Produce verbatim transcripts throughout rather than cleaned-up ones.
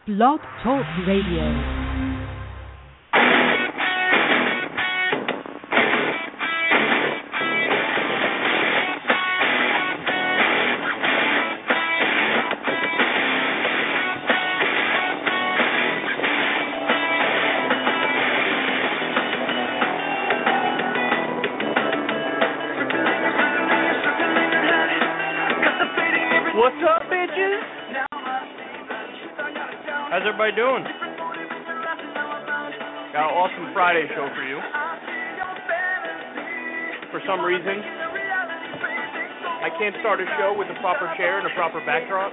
Blog Talk Radio. How's everybody doing? Got an awesome Friday show for you. For some reason, I can't start a show with a proper chair and a proper backdrop.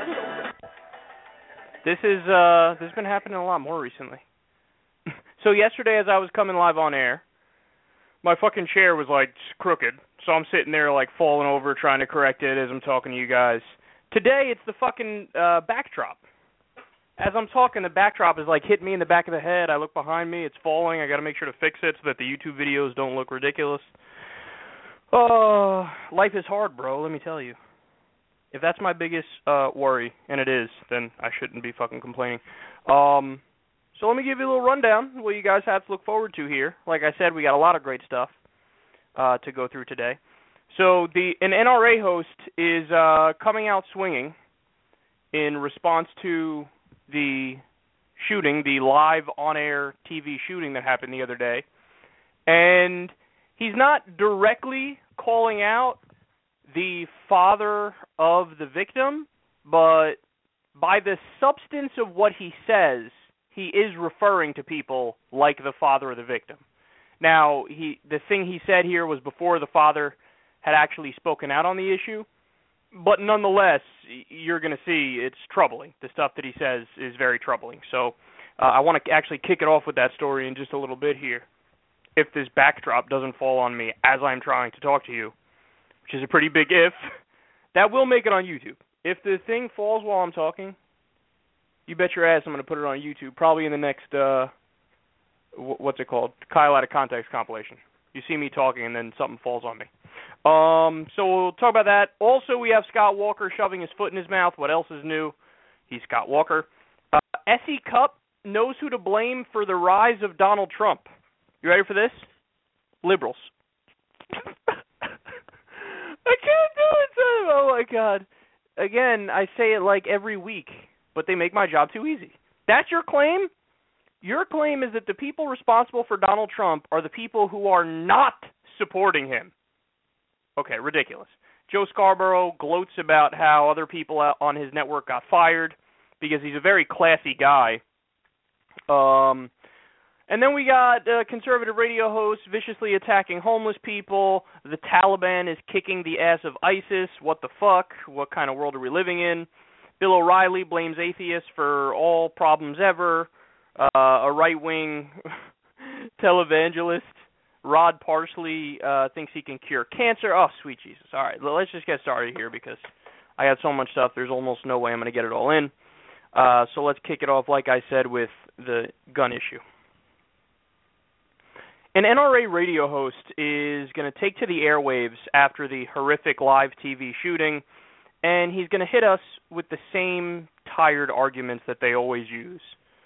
This is uh, this has been happening a lot more recently. So yesterday, as I was coming live on air, my fucking chair was like crooked, so I'm sitting there like falling over trying to correct it as I'm talking to you guys. Today, it's the fucking uh, backdrop. As I'm talking, the backdrop is like hitting me in the back of the head. I look behind me, it's falling. I got to make sure to fix it so that the YouTube videos don't look ridiculous. Oh, life is hard, bro, let me tell you. If that's my biggest uh, worry, and it is, then I shouldn't be fucking complaining. Um, so let me give you a little rundown what you guys have to look forward to here. Like I said, we got a lot of great stuff uh, to go through today. So the an N R A host is uh, coming out swinging in response to the shooting, the live on-air T V shooting that happened the other day. And he's not directly calling out the father of the victim, but by the substance of what he says, he is referring to people like the father of the victim. Now, he the thing he said here was before the father had actually spoken out on the issue. But nonetheless, you're going to see it's troubling. The stuff that he says is very troubling. So uh, I want to actually kick it off with that story in just a little bit here. If this backdrop doesn't fall on me as I'm trying to talk to you, which is a pretty big if, that will make it on YouTube. If the thing falls while I'm talking, you bet your ass I'm going to put it on YouTube, probably in the next, uh, what's it called, Kyle Out of Context compilation. You see me talking and then something falls on me. Um, so we'll talk about that. Also, we have Scott Walker shoving his foot in his mouth. What else is new? He's Scott Walker. Uh, S E Cup knows who to blame for the rise of Donald Trump. You ready for this? Liberals. I can't do it, son. Oh, my God. Again, I say it like every week, but they make my job too easy. That's your claim? Your claim is that the people responsible for Donald Trump are the people who are not supporting him. Okay, ridiculous. Joe Scarborough gloats about how other people on his network got fired because he's a very classy guy. Um, and then we got uh, conservative radio hosts viciously attacking homeless people. The Taliban is kicking the ass of ISIS. What the fuck? What kind of world are we living in? Bill O'Reilly blames atheists for all problems ever. Uh, a right-wing televangelist, Rod Parsley, uh, thinks he can cure cancer. Oh, sweet Jesus. All right, let's just get started here because I got so much stuff, there's almost no way I'm going to get it all in. Uh, so let's kick it off, like I said, with the gun issue. An N R A radio host is going to take to the airwaves after the horrific live T V shooting, and he's going to hit us with the same tired arguments that they always use.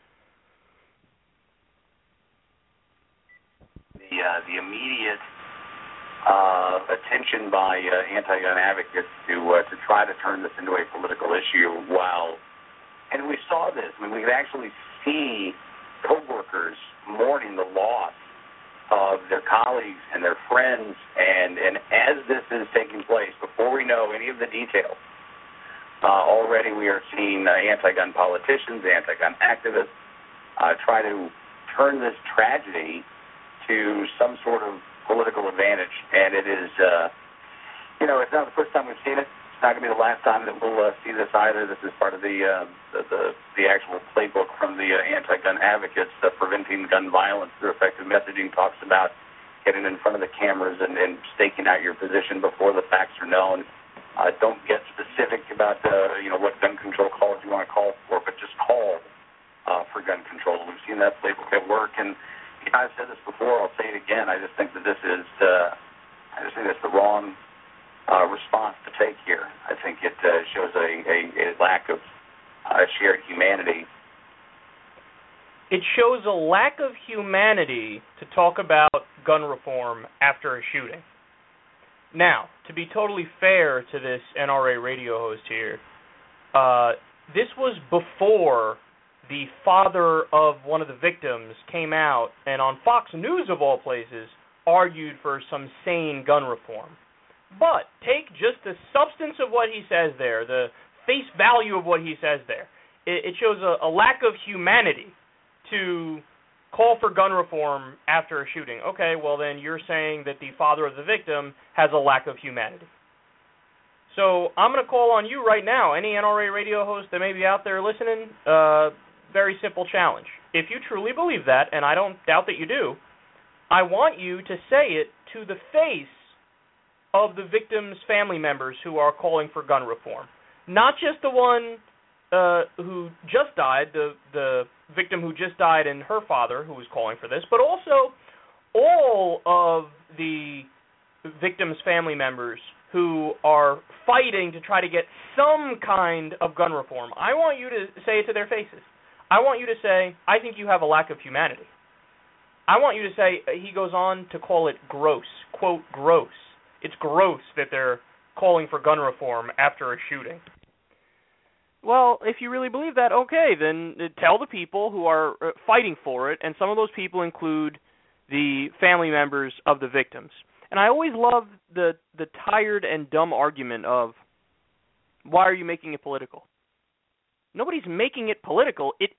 The, uh, the immediate uh, attention by uh, anti-gun advocates to uh, to try to turn this into a political issue while, and we saw this, I mean, we could actually see co-workers mourning the loss of their colleagues and their friends, and, and as this is taking place, before we know any of the details, uh, already we are seeing uh, anti-gun politicians, anti-gun activists uh, try to turn this tragedy to some sort of political advantage, and it is, uh, you know, it's not the first time we've seen it. It's not going to be the last time that we'll uh, see this either. This is part of the uh, the, the, the actual playbook from the uh, anti-gun advocates. Uh, preventing gun violence through effective messaging talks about getting in front of the cameras and, and staking out your position before the facts are known. Uh, don't get specific about, uh, you know, what gun control calls you want to call for, but just call uh, for gun control. We've seen that playbook at work, and I've said this before, I'll say it again, I just think that this is, uh, I just think that's the wrong uh, response to take here. I think it uh, shows a, a, a lack of uh, shared humanity it shows a lack of humanity to talk about gun reform after a shooting. Now, to be totally fair to this N R A radio host here, uh, this was before the father of one of the victims came out and on Fox News, of all places, argued for some sane gun reform. But take just the substance of what he says there, the face value of what he says there. It, it shows a, a lack of humanity to call for gun reform after a shooting. Okay, well then you're saying that the father of the victim has a lack of humanity. So I'm going to call on you right now, any N R A radio host that may be out there listening, uh, very simple challenge. If you truly believe that, and I don't doubt that you do, I want you to say it to the face of the victim's family members who are calling for gun reform. Not just the one uh, who just died, the, the victim who just died and her father who was calling for this, but also all of the victim's family members who are fighting to try to get some kind of gun reform. I want you to say it to their faces. I want you to say, I think you have a lack of humanity. I want you to say, he goes on to call it gross, quote, gross. It's gross that they're calling for gun reform after a shooting. Well, if you really believe that, okay, then tell the people who are fighting for it, and some of those people include the family members of the victims. And I always love the the tired and dumb argument of, why are you making it political? Nobody's making it political. It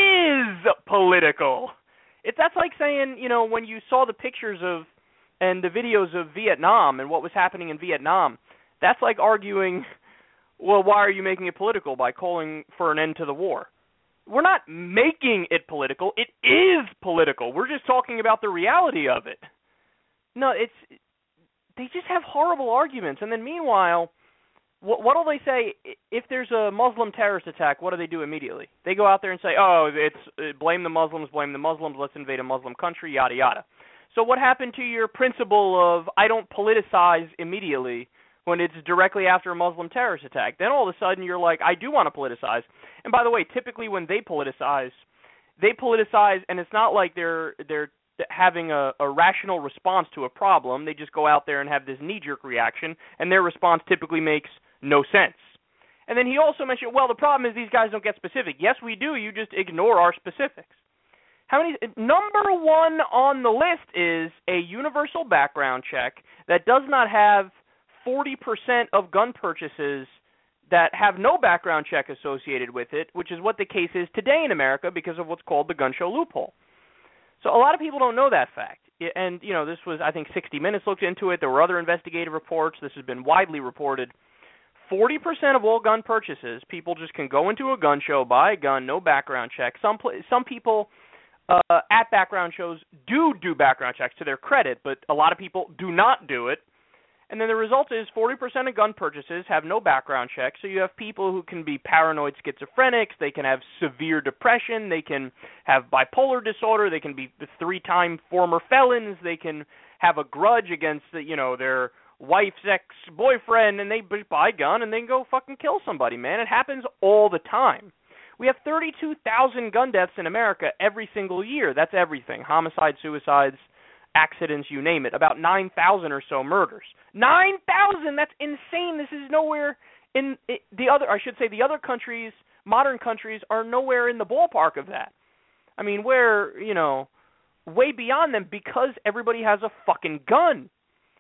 is political. It, that's like saying, you know, when you saw the pictures of and the videos of Vietnam and what was happening in Vietnam, that's like arguing, well, why are you making it political by calling for an end to the war? We're not making it political. It is political. We're just talking about the reality of it. No, it's they just have horrible arguments. And then meanwhile, what what'll they say if there's a Muslim terrorist attack? What do they do immediately? They go out there and say, "Oh, it's uh, blame the Muslims, blame the Muslims. Let's invade a Muslim country, yada yada." So what happened to your principle of I don't politicize immediately when it's directly after a Muslim terrorist attack? Then all of a sudden you're like, I do want to politicize. And by the way, typically when they politicize, they politicize, and it's not like they're they're having a, a rational response to a problem. They just go out there and have this knee-jerk reaction, and their response typically makes no sense. And then he also mentioned, well, the problem is these guys don't get specific. Yes, we do. You just ignore our specifics. How many? Number one on the list is a universal background check that does not have forty percent of gun purchases that have no background check associated with it, which is what the case is today in America because of what's called the gun show loophole. So a lot of people don't know that fact. And, you know, this was, I think, sixty minutes looked into it. There were other investigative reports. This has been widely reported. forty percent of all gun purchases, people just can go into a gun show, buy a gun, no background check. Some some people uh, at background shows do do background checks to their credit, but a lot of people do not do it. And then the result is forty percent of gun purchases have no background check. So you have people who can be paranoid schizophrenics, they can have severe depression, they can have bipolar disorder, they can be three-time former felons, they can have a grudge against, you know, their wife's ex-boyfriend, and they buy a gun and then go fucking kill somebody, man. It happens all the time. We have thirty-two thousand gun deaths in America every single year. That's everything. Homicides, suicides, accidents, you name it. About nine thousand or so murders. nine thousand! That's insane. This is nowhere in it, the other, I should say the other countries, modern countries, are nowhere in the ballpark of that. I mean, we're, you know, way beyond them because everybody has a fucking gun.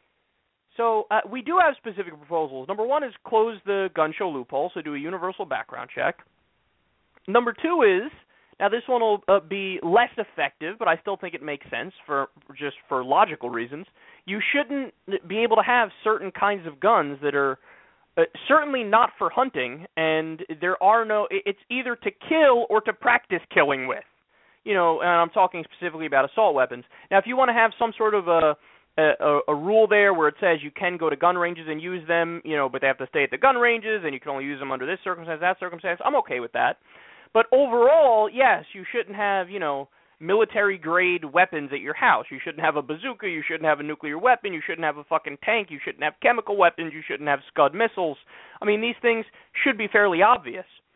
So uh, we do have specific proposals. Number one is close the gun show loophole, so do a universal background check. Number two is, now this one will uh, be less effective, but I still think it makes sense for just for logical reasons. You shouldn't be able to have certain kinds of guns that are uh, certainly not for hunting, and there are no, it's either to kill or to practice killing with. You know, and I'm talking specifically about assault weapons. Now, if you want to have some sort of a A, a rule there where it says you can go to gun ranges and use them, you know, but they have to stay at the gun ranges and you can only use them under this circumstance, that circumstance, I'm okay with that. But overall, yes, you shouldn't have, you know, military-grade weapons at your house. You shouldn't have a bazooka. You shouldn't have a nuclear weapon. You shouldn't have a fucking tank. You shouldn't have chemical weapons. You shouldn't have Scud missiles. I mean, these things should be fairly obvious.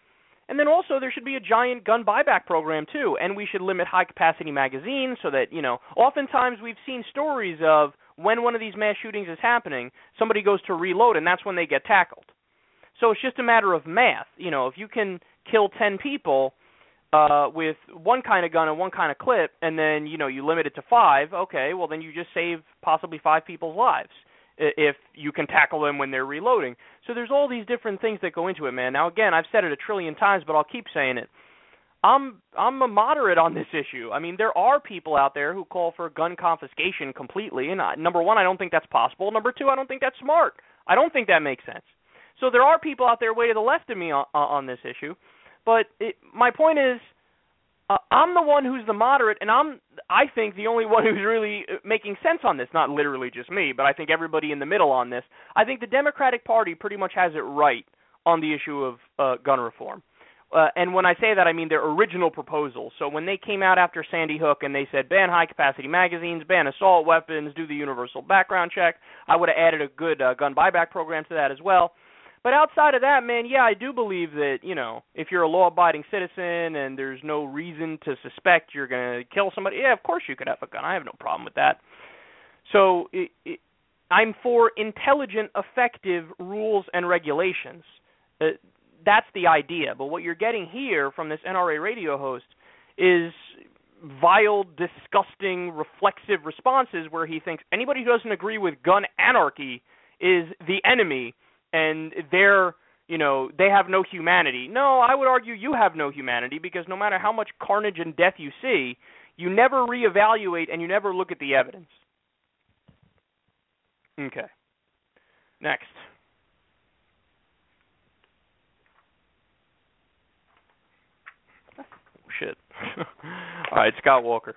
And then also there should be a giant gun buyback program too, and we should limit high-capacity magazines so that, you know, oftentimes we've seen stories of when one of these mass shootings is happening, somebody goes to reload and that's when they get tackled. So it's just a matter of math. You know, if you can kill ten people uh, with one kind of gun and one kind of clip, and then, you know, you limit it to five, okay, well then you just save possibly five people's lives if you can tackle them when they're reloading. So there's all these different things that go into it, man. Now, again, I've said it a trillion times, but I'll keep saying it. I'm I'm a moderate on this issue. I mean, there are people out there who call for gun confiscation completely, and I, number one, I don't think that's possible. Number two, I don't think that's smart. I don't think that makes sense. So there are people out there way to the left of me on, on this issue, but it, my point is, Uh, I'm the one who's the moderate, and I'm, I think, the only one who's really making sense on this. Not literally just me, but I think everybody in the middle on this. I think the Democratic Party pretty much has it right on the issue of uh, gun reform. Uh, and when I say that, I mean their original proposal. So when they came out after Sandy Hook and they said ban high-capacity magazines, ban assault weapons, do the universal background check, I would have added a good uh, gun buyback program to that as well. But outside of that, man, yeah, I do believe that, you know, if you're a law-abiding citizen and there's no reason to suspect you're going to kill somebody, yeah, of course you could have a gun. I have no problem with that. So it, it, I'm for intelligent, effective rules and regulations. Uh, that's the idea. But what you're getting here from this N R A radio host is vile, disgusting, reflexive responses where he thinks anybody who doesn't agree with gun anarchy is the enemy, and they're, you know, they have no humanity. No, I would argue you have no humanity, because no matter how much carnage and death you see, you never reevaluate and you never look at the evidence. Okay. Next. Oh, shit. All right, Scott Walker.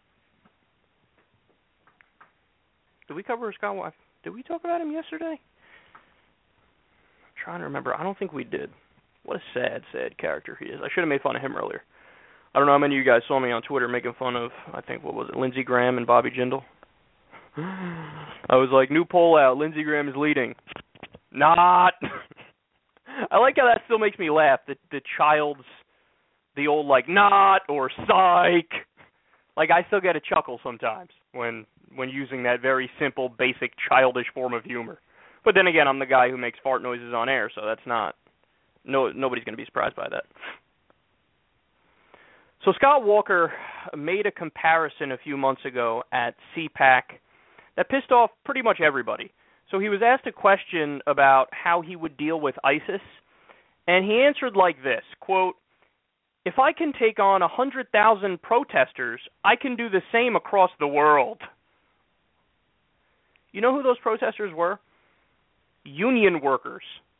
Did we cover Scott Walker? Did we talk about him yesterday? Trying to remember. I don't think we did. What a sad, sad character he is. I should have made fun of him earlier. I don't know how many of you guys saw me on Twitter making fun of, I think, what was it, Lindsey Graham and Bobby Jindal. I was like, new poll out, Lindsey Graham is leading. Not. I like how that still makes me laugh, the, the child's, the old, like, not, or psych. Like, I still get a chuckle sometimes when when using that very simple, basic, childish form of humor. But then again, I'm the guy who makes fart noises on air, so that's not, no, nobody's going to be surprised by that. So Scott Walker made a comparison a few months ago at C PAC that pissed off pretty much everybody. So he was asked a question about how he would deal with ISIS, and he answered like this, quote, "If I can take on one hundred thousand protesters, I can do the same across the world." You know who those protesters were? Union workers.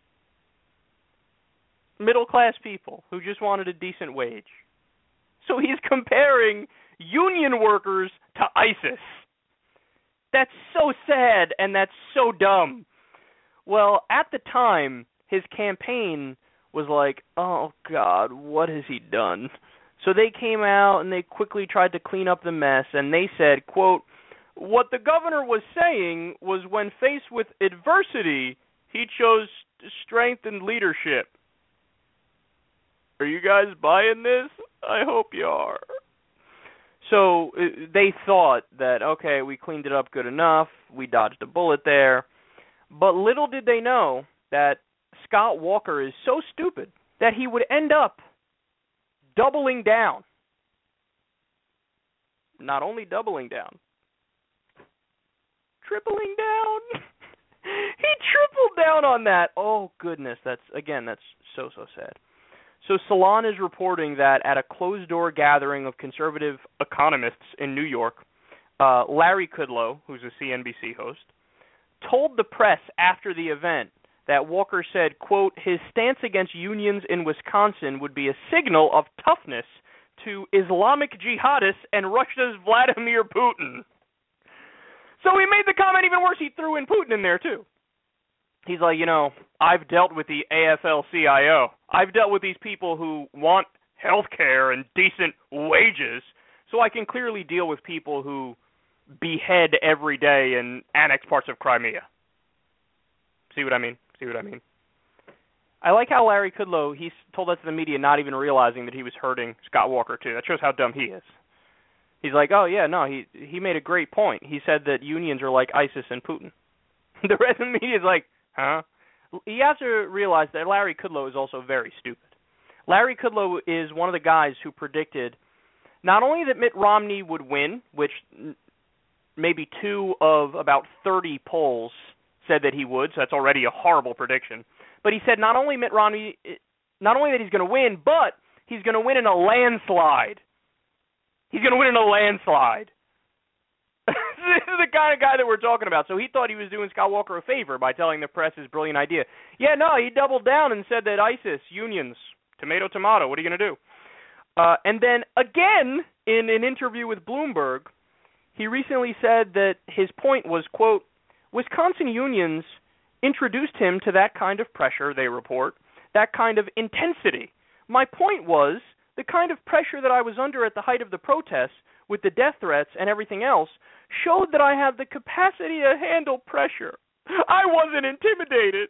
Middle-class people who just wanted a decent wage. So he's comparing union workers to ISIS. That's so sad, and that's so dumb. Well, at the time, his campaign was like, oh, God, what has he done? So they came out, and they quickly tried to clean up the mess, and they said, quote, "What the governor was saying was when faced with adversity, he chose strength and leadership." Are you guys buying this? I hope you are. So uh, they thought that, okay, we cleaned it up good enough, we dodged a bullet there. But little did they know that Scott Walker is so stupid that he would end up doubling down. Not only doubling down, tripling down. He tripled down on that. Oh, goodness. That's, again, that's so, so sad. So Salon is reporting that at a closed-door gathering of conservative economists in New York, uh, Larry Kudlow, who's a C N B C host, told the press after the event that Walker said, quote, "His stance against unions in Wisconsin would be a signal of toughness to Islamic jihadists and Russia's Vladimir Putin." So he made the comment even worse. He threw in Putin in there, too. He's like, you know, I've dealt with the A F L C I O. I've dealt with these people who want health care and decent wages, so I can clearly deal with people who behead every day and annex parts of Crimea. See what I mean? See what I mean? I like how Larry Kudlow, he told that to the media not even realizing that he was hurting Scott Walker, too. That shows how dumb he is. He's like, oh, yeah, no, he he made a great point. He said that unions are like ISIS and Putin. The rest of the media is like, huh? You have to realize that Larry Kudlow is also very stupid. Larry Kudlow is one of the guys who predicted not only that Mitt Romney would win, which maybe two of about thirty polls said that he would, so that's already a horrible prediction, but he said not only Mitt Romney, not only that he's going to win, but he's going to win in a landslide. He's going to win in a landslide. This is the kind of guy that we're talking about. So he thought he was doing Scott Walker a favor by telling the press his brilliant idea. Yeah, no, he doubled down and said that ISIS, unions, tomato, tomato, what are you going to do? Uh, and then again, in an interview with Bloomberg, he recently said that his point was, quote, Wisconsin unions introduced him to that kind of pressure, they report, that kind of intensity. My point was, the kind of pressure that I was under at the height of the protests, with the death threats and everything else, showed that I have the capacity to handle pressure. I wasn't intimidated.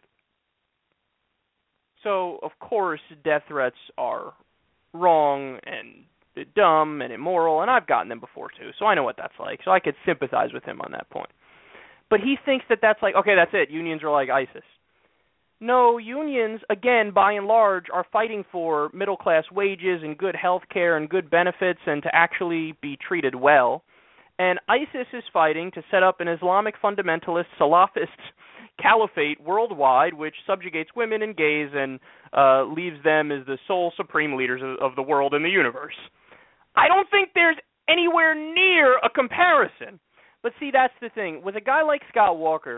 So, of course, death threats are wrong and dumb and immoral, and I've gotten them before too, so I know what that's like, so I could sympathize with him on that point. But he thinks that that's like, okay, that's it, unions are like ISIS. No, unions, again, by and large, are fighting for middle-class wages and good health care and good benefits and to actually be treated well. And ISIS is fighting to set up an Islamic fundamentalist Salafist caliphate worldwide, which subjugates women and gays and uh, leaves them as the sole supreme leaders of, of the world and the universe. I don't think there's anywhere near a comparison. But see, that's the thing. With a guy like Scott Walker,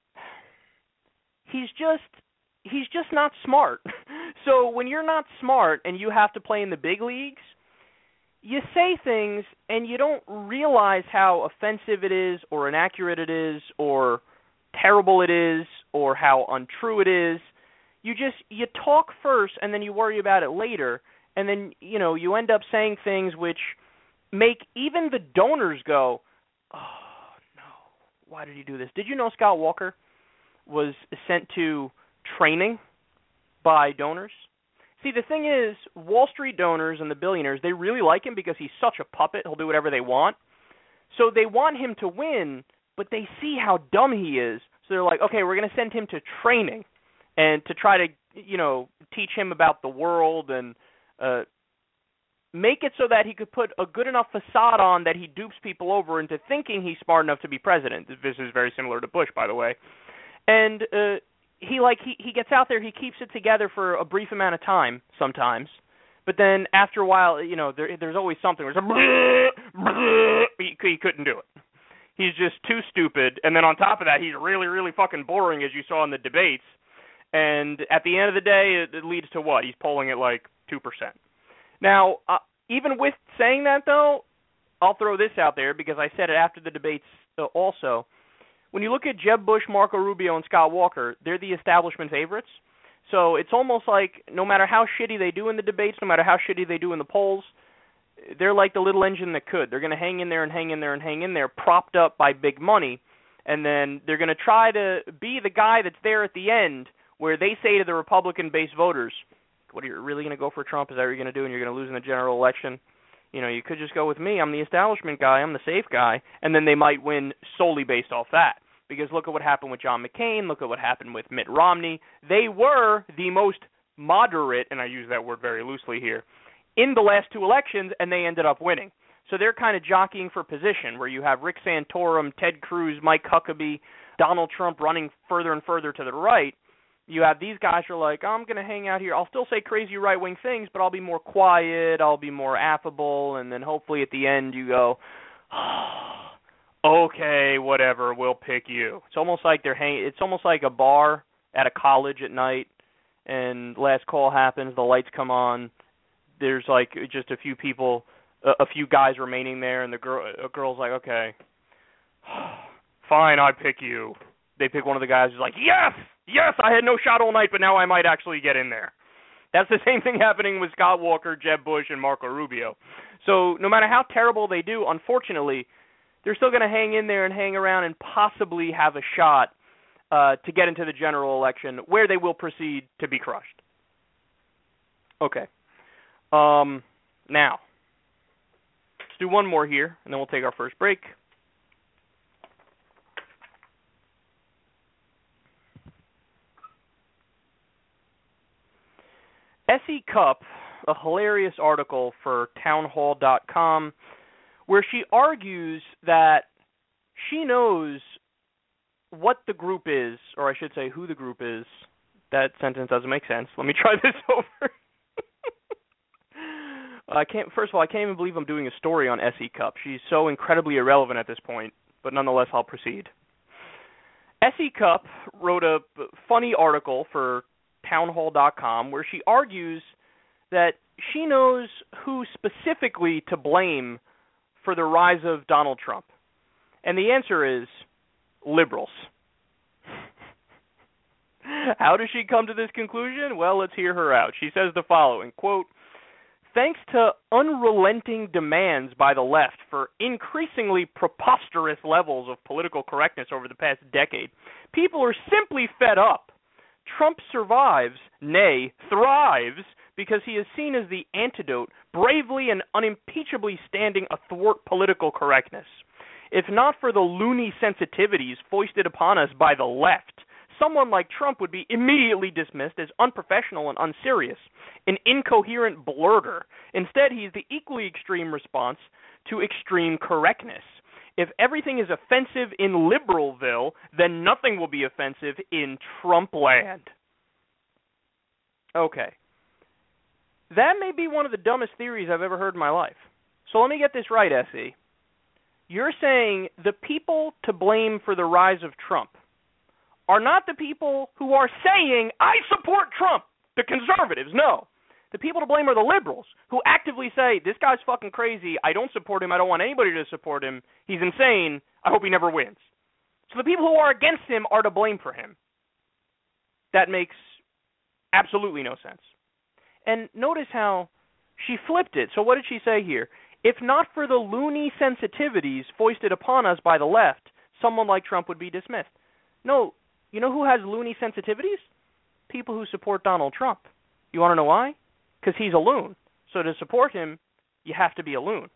he's just he's just not smart. So when you're not smart and you have to play in the big leagues, you say things and you don't realize how offensive it is or inaccurate it is or terrible it is or how untrue it is. You just you talk first and then you worry about it later, and then, you know, you end up saying things which make even the donors go, oh, no, why did he do this? Did you know Scott Walker was sent to training by donors? See, the thing is, Wall Street donors and the billionaires, they really like him because he's such a puppet. He'll do whatever they want. So they want him to win, but they see how dumb he is. So they're like, okay, we're going to send him to training and to try to, you know, teach him about the world and uh, make it so that he could put a good enough facade on that he dupes people over into thinking he's smart enough to be president. This is very similar to Bush, by the way. And uh, he like he, he gets out there, he keeps it together for a brief amount of time sometimes, but then after a while, you know, there, there's always something where it's like, he, he couldn't do it. He's just too stupid, and then on top of that, he's really, really fucking boring, as you saw in the debates. And at the end of the day, it, it leads to what? He's polling at like two percent. Now, uh, even with saying that, though, I'll throw this out there because I said it after the debates uh, also. When you look at Jeb Bush, Marco Rubio, and Scott Walker, they're the establishment favorites. So it's almost like no matter how shitty they do in the debates, no matter how shitty they do in the polls, they're like the little engine that could. They're going to hang in there and hang in there and hang in there, propped up by big money, and then they're going to try to be the guy that's there at the end where they say to the Republican-based voters, what, are you really going to go for Trump? Is that what you're going to do and you're going to lose in the general election? You know, you could just go with me. I'm the establishment guy. I'm the safe guy. And then they might win solely based off that. Because look at what happened with John McCain. Look at what happened with Mitt Romney. They were the most moderate, and I use that word very loosely here, in the last two elections, and they ended up winning. So they're kind of jockeying for position, where you have Rick Santorum, Ted Cruz, Mike Huckabee, Donald Trump running further and further to the right. You have these guys who are like, oh, I'm going to hang out here. I'll still say crazy right-wing things, but I'll be more quiet. I'll be more affable. And then hopefully at the end you go, oh, okay, whatever, we'll pick you. It's almost like they're hang- It's almost like a bar at a college at night, and last call happens, the lights come on. There's like just a few people, a, a few guys remaining there, and the girl, a girl's like, okay, fine, I pick you. They pick one of the guys who's like, yes, yes, I had no shot all night, but now I might actually get in there. That's the same thing happening with Scott Walker, Jeb Bush, and Marco Rubio. So no matter how terrible they do, unfortunately, they're still going to hang in there and hang around and possibly have a shot uh, to get into the general election where they will proceed to be crushed. Okay. Um, now, let's do one more here, and then we'll take our first break. Essie Cupp, a hilarious article for townhall dot com, where she argues that she knows what the group is, or I should say who the group is. That sentence doesn't make sense. Let me try this over. I can't. First of all, I can't even believe I'm doing a story on Essie Cupp. She's so incredibly irrelevant at this point, but nonetheless, I'll proceed. Essie Cupp wrote a funny article for townhall dot com where she argues that she knows who specifically to blame for the rise of Donald Trump. And the answer is liberals. How does she come to this conclusion? Well, let's hear her out. She says the following, quote, "Thanks to unrelenting demands by the left for increasingly preposterous levels of political correctness over the past decade, people are simply fed up. Trump survives, nay, thrives, because he is seen as the antidote, bravely and unimpeachably standing athwart political correctness. If not for the loony sensitivities foisted upon us by the left, someone like Trump would be immediately dismissed as unprofessional and unserious, an incoherent blurter. Instead, he's the equally extreme response to extreme correctness. If everything is offensive in Liberalville, then nothing will be offensive in Trump land." Okay. That may be one of the dumbest theories I've ever heard in my life. So let me get this right, Essie. You're saying the people to blame for the rise of Trump are not the people who are saying, "I support Trump," the conservatives. No. The people to blame are the liberals, who actively say, "This guy's fucking crazy. I don't support him. I don't want anybody to support him. He's insane. I hope he never wins." So the people who are against him are to blame for him. That makes absolutely no sense. And notice how she flipped it. So what did she say here? If not for the loony sensitivities foisted upon us by the left, someone like Trump would be dismissed. No, you know who has loony sensitivities? People who support Donald Trump. You want to know why? Because he's a loon. So to support him, you have to be a loon.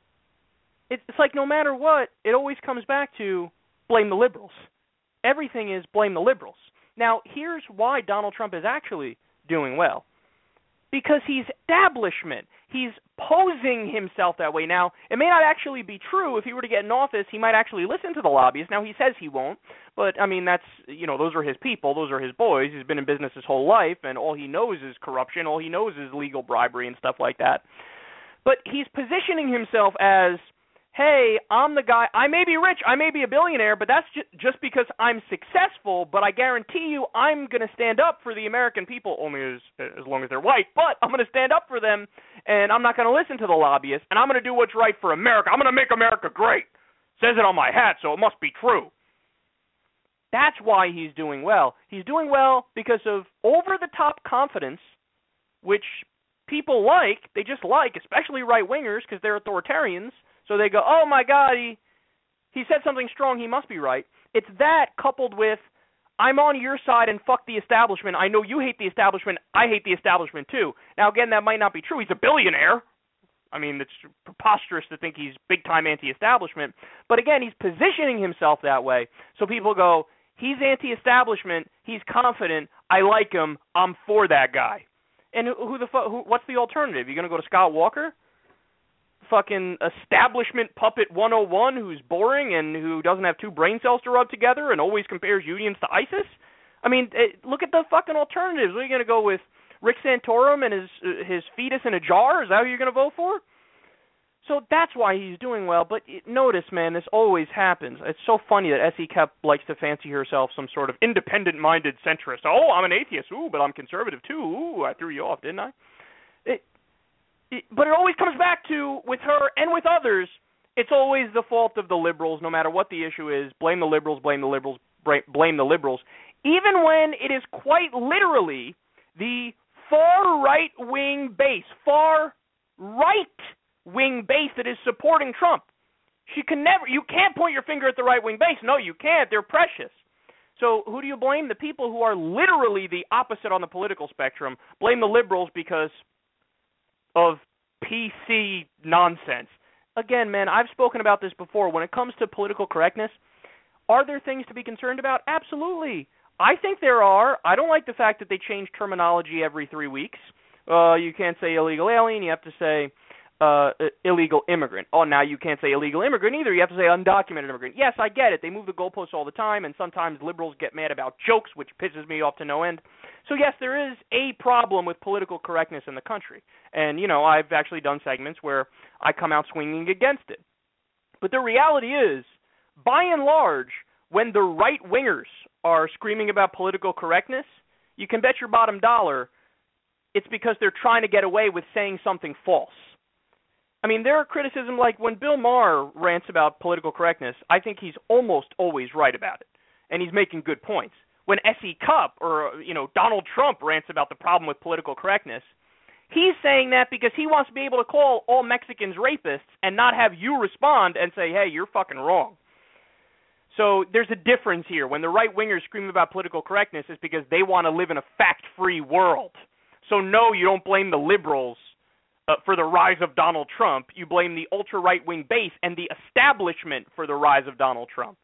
It's like no matter what, it always comes back to blame the liberals. Everything is blame the liberals. Now, here's why Donald Trump is actually doing well. Because he's establishment. He's posing himself that way. Now, it may not actually be true. If he were to get in office, he might actually listen to the lobbyists. Now, he says he won't, but, I mean, that's, you know, those are his people. Those are his boys. He's been in business his whole life, and all he knows is corruption. All he knows is legal bribery and stuff like that. But he's positioning himself as, hey, I'm the guy, I may be rich, I may be a billionaire, but that's ju- just because I'm successful, but I guarantee you I'm going to stand up for the American people, only as as long as they're white, but I'm going to stand up for them, and I'm not going to listen to the lobbyists, and I'm going to do what's right for America. I'm going to make America great. Says it on my hat, so it must be true. That's why he's doing well. He's doing well because of over-the-top confidence, which people like, they just like, especially right-wingers because they're authoritarians. So they go, oh, my God, he he said something strong, he must be right. It's that coupled with, I'm on your side and fuck the establishment. I know you hate the establishment. I hate the establishment, too. Now, again, that might not be true. He's a billionaire. I mean, it's preposterous to think he's big-time anti-establishment. But, again, he's positioning himself that way. So people go, he's anti-establishment. He's confident. I like him. I'm for that guy. And who, who the fuck? Who, what's the alternative? You going to go to Scott Walker? Fucking establishment puppet one oh one who's boring and who doesn't have two brain cells to rub together and always compares unions to ISIS? I mean, it, look at the fucking alternatives. What are you going to go with? Rick Santorum and his uh, his fetus in a jar? Is that who you're going to vote for? So that's why he's doing well. But it, notice, man, this always happens. It's so funny that Essie Cupp likes to fancy herself some sort of independent-minded centrist. Oh, I'm an atheist. Ooh, but I'm conservative, too. Ooh, I threw you off, didn't I? It, But it always comes back to, with her and with others, it's always the fault of the liberals, no matter what the issue is. Blame the liberals, blame the liberals, blame the liberals. Even when it is quite literally the far right-wing base, far right-wing base that is supporting Trump. She can never, you can't point your finger at the right-wing base. No, you can't. They're precious. So who do you blame? The people who are literally the opposite on the political spectrum. Blame the liberals because of P C nonsense. Again, man, I've spoken about this before. When it comes to political correctness, are there things to be concerned about? Absolutely. I think there are. I don't like the fact that they change terminology every three weeks. Uh, you can't say illegal alien. You have to say uh, illegal immigrant. Oh, now you can't say illegal immigrant either. You have to say undocumented immigrant. Yes, I get it. They move the goalposts all the time, and sometimes liberals get mad about jokes, which pisses me off to no end. So, yes, there is a problem with political correctness in the country. And, you know, I've actually done segments where I come out swinging against it. But the reality is, by and large, when the right-wingers are screaming about political correctness, you can bet your bottom dollar it's because they're trying to get away with saying something false. I mean, there are criticisms like when Bill Maher rants about political correctness, I think he's almost always right about it, and he's making good points. When S E Cupp or, you know, Donald Trump rants about the problem with political correctness, he's saying that because he wants to be able to call all Mexicans rapists and not have you respond and say, hey, you're fucking wrong. So there's a difference here. When the right-wingers scream about political correctness, it's because they want to live in a fact-free world. So no, you don't blame the liberals uh, for the rise of Donald Trump. You blame the ultra-right-wing base and the establishment for the rise of Donald Trump.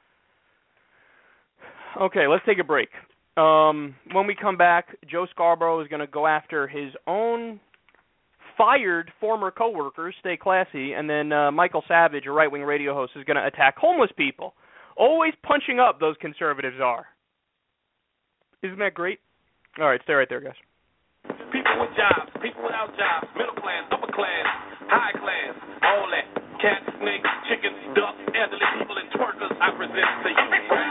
Okay, let's take a break. Um, when we come back, Joe Scarborough is going to go after his own fired former coworkers, stay classy, and then uh, Michael Savage, a right-wing radio host, is going to attack homeless people. Always punching up, those conservatives are. Isn't that great? All right, stay right there, guys. People with jobs, people without jobs, middle class, upper class, high class, all that. Cats, snakes, chickens, ducks, elderly people, and twerkers, I present to you.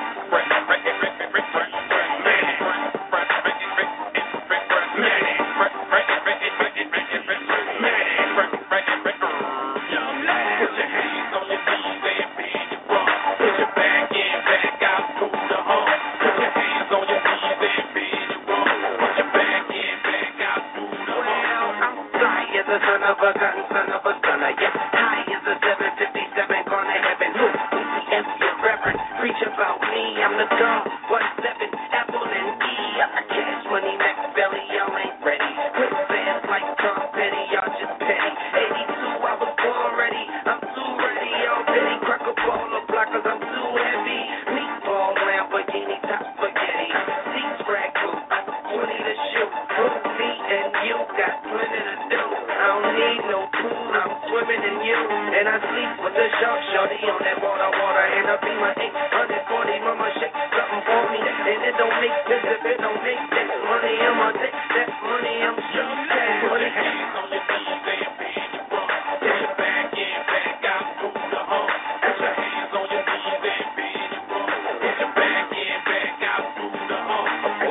Son of a gun, son of a gunner, yeah. High as a seven fifty-seven, gonna heaven. Who? E C M C, reverend. Preach about me, I'm the God. One seven, Apple and E. I got cash money, Max Belly, y'all ain't ready. Quick fans like Tom Petty, y'all just petty. eighty-two, I was born ready. I'm too ready, y'all petty. Crack a ball of blockers, I'm too heavy. Meatball, Lamborghini, top spaghetti. Seats raggle, twenty to shoot. Me and you got plenty to do. I don't need no pool, I'm swimming in you. And I sleep with the shark shorty on that water, water. And I be my eight hundred forty, mama shake something for me. And it don't make sense if it don't make sense. Money in my dick, that money I'm sure cash. Put your hands on your knees, say it big, you wrong. Put your back in, back out, through the home. Put your hands on your knees, say it big, you wrong. Put your back in, back out, through the home.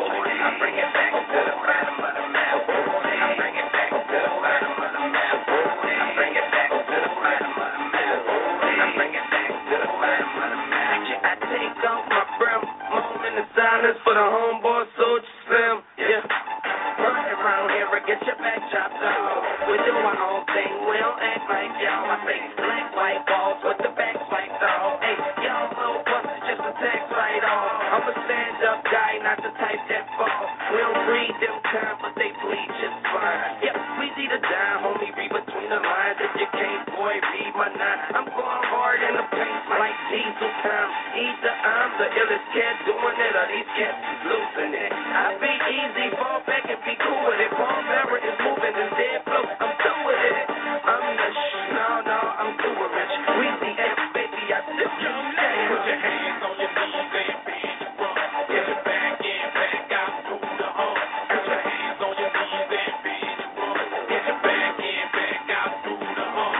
I bring it back to the bottom of the map. I bring it back to the bottom of the map. I bring it back to the bottom of the map. I bring it back to the bottom of the map. I take off my breath, moment of silence for the homeboy Soldier Slim. Yeah, run around here and get your back chopped off. We do our own thing, we don't act like y'all. I say black white balls with the back spiked off. Hey, y'all little busters just a tax right off. I'm a stand-up guy, not the type that fall. We don't read them kind, but they bleed just fine. Yeah, we see the dime, homie, read between the lines. If you can't, boy, read my nine. I'm going hard in the paint like diesel time. Either I'm the illest cat doing it, or these cats is losing it. I be easy, fall back and be cool with it. Paul Bearer is moving and dead flow. I'm through with it. I'm the sh, no, no, I'm too rich. We see F, baby, I still you say. Put your hands on your knees, say it big, you wrong. Get your back in, back out, through the home. Put your hands on your knees, say it big, you wrong. Get your back in, back out, through the home.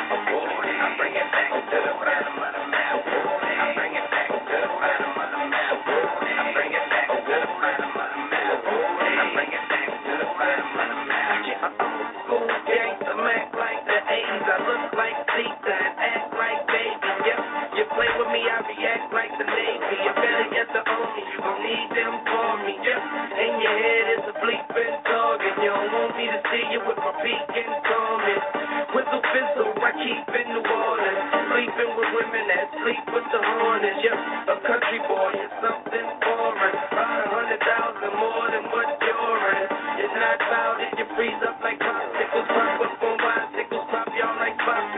I bring it back to the bottom of the map. I bring it back to the bottom of the map. I bring it back to the bottom of the map. I bring it back to the bottom of the map. Yeah, I'm old school gangsta, Mac like the eighties. I look like Zeta and act like baby. Yeah, you play with me, I react like the Navy. You better get the only, you gon' need them for me. Yeah, in your head is a bleeping target. You don't want me to see you with my beacon comment. Whistle, whistle, I keep in New Orleans. Sleeping with women that sleep with the hornets. Yeah, a country boy is something foreign. About a hundred thousand more than what you're in. You're not about it, you freeze up like popsicles. Pop up on my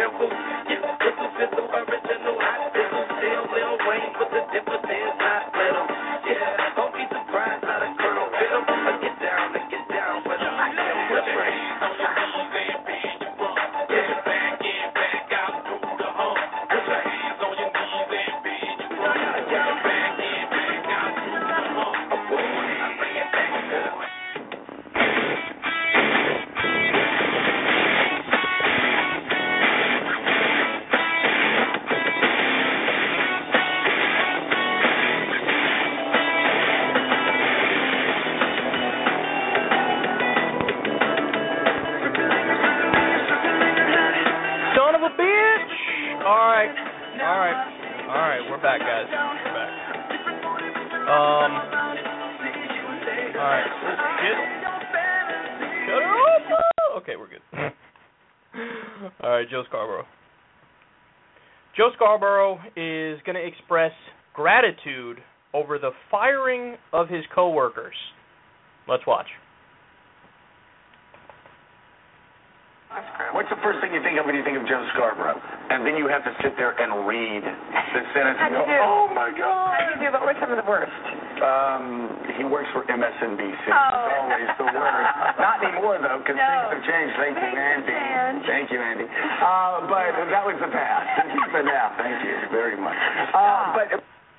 simple. Yeah, this is just the original hospital. Still Lil Wayne, but the difference is not little. Yeah, don't be surprised how the colonel fit him. I get down, I get down, but I can't put your hands on your knees and bend your bump. Put your back in, back out, do the hump. Put your hands on your knees and bend your bump. Put your back in, back out, do the hump. I bring it back to the back, guys. We're back. Um. All right. Shit. Shut up. Okay, we're good. All right, Joe Scarborough. Joe Scarborough is going to express gratitude over the firing of his coworkers. Let's watch. What's the first thing you think of when you think of Joe Scarborough? And then you have to sit there and read the sentence and go, oh, my God. How'd you do? What were some of the worst? Um, he works for M S N B C. Oh. Always the worst. Not anymore, though, because no. things have changed. Thank you, Andy. Man. Thank you, Andy. Uh, but that was the past. This is the now. Thank you very much. Uh, but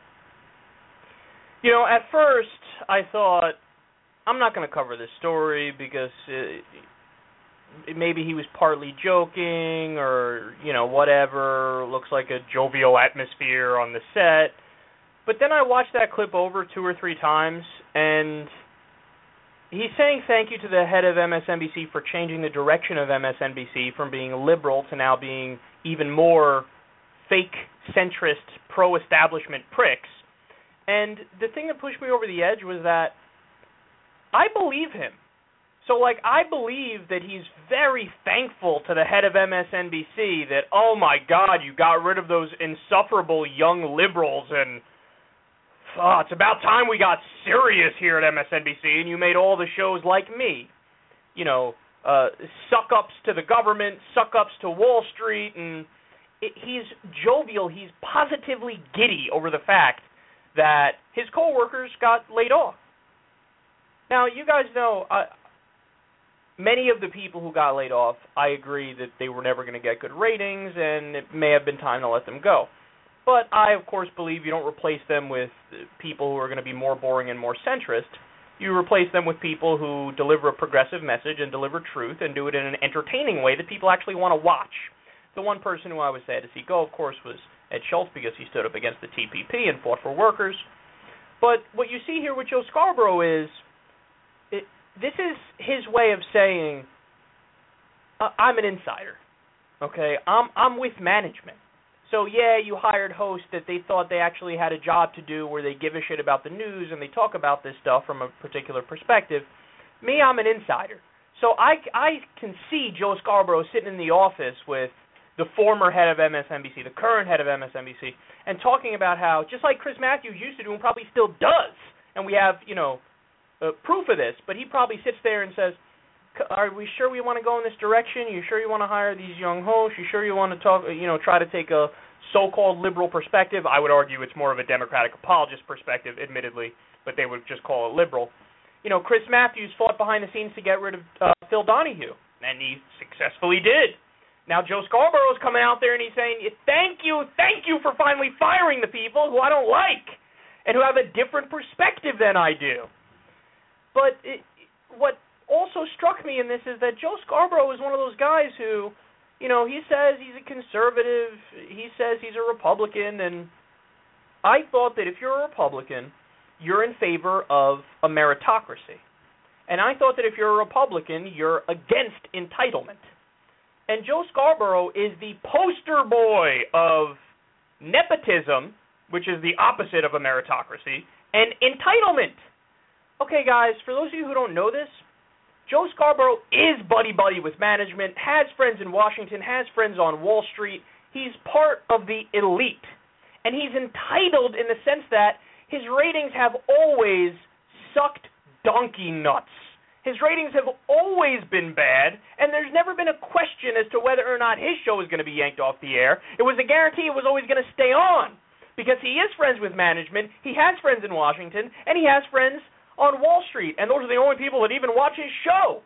You know, at first, I thought, I'm not going to cover this story because it, maybe he was partly joking or, you know, whatever. Looks like a jovial atmosphere on the set. But then I watched that clip over two or three times, and he's saying thank you to the head of M S N B C for changing the direction of M S N B C from being liberal to now being even more fake, centrist, pro-establishment pricks. And the thing that pushed me over the edge was that I believe him. So, like, I believe that he's very thankful to the head of M S N B C that, oh, my God, you got rid of those insufferable young liberals, and oh, it's about time we got serious here at M S N B C, and you made all the shows like me. You know, uh, suck-ups to the government, suck-ups to Wall Street, and it, he's jovial. He's positively giddy over the fact that his coworkers got laid off. Now, you guys know... Uh, Many of the people who got laid off, I agree that they were never going to get good ratings, and it may have been time to let them go. But I, of course, believe you don't replace them with people who are going to be more boring and more centrist. You replace them with people who deliver a progressive message and deliver truth and do it in an entertaining way that people actually want to watch. The one person who I was sad to see go, of course, was Ed Schultz because he stood up against the T P P and fought for workers. But what you see here with Joe Scarborough is... It, This is his way of saying, uh, I'm an insider, okay? I'm I'm with management. So, yeah, you hired hosts that they thought they actually had a job to do where they give a shit about the news and they talk about this stuff from a particular perspective. Me, I'm an insider. So I, I can see Joe Scarborough sitting in the office with the former head of M S N B C, the current head of M S N B C, and talking about how, just like Chris Matthews used to do and probably still does, and we have, you know, Uh, proof of this, but he probably sits there and says, are we sure we want to go in this direction? You sure you want to hire these young hosts? You sure you want to talk, you know, try to take a so-called liberal perspective? I would argue it's more of a Democratic apologist perspective, admittedly, but they would just call it liberal. You know, Chris Matthews fought behind the scenes to get rid of uh, Phil Donahue, and he successfully did. Now Joe Scarborough's coming out there and he's saying, thank you, thank you for finally firing the people who I don't like and who have a different perspective than I do. But it, what also struck me in this is that Joe Scarborough is one of those guys who, you know, he says he's a conservative, he says he's a Republican, and I thought that if you're a Republican, you're in favor of a meritocracy. And I thought that if you're a Republican, you're against entitlement. And Joe Scarborough is the poster boy of nepotism, which is the opposite of a meritocracy, and entitlement. Okay, guys, for those of you who don't know this, Joe Scarborough is buddy-buddy with management, has friends in Washington, has friends on Wall Street. He's part of the elite. And he's entitled in the sense that his ratings have always sucked donkey nuts. His ratings have always been bad, and there's never been a question as to whether or not his show is going to be yanked off the air. It was a guarantee it was always going to stay on, because he is friends with management, he has friends in Washington, and he has friends on Wall Street, and those are the only people that even watch his show.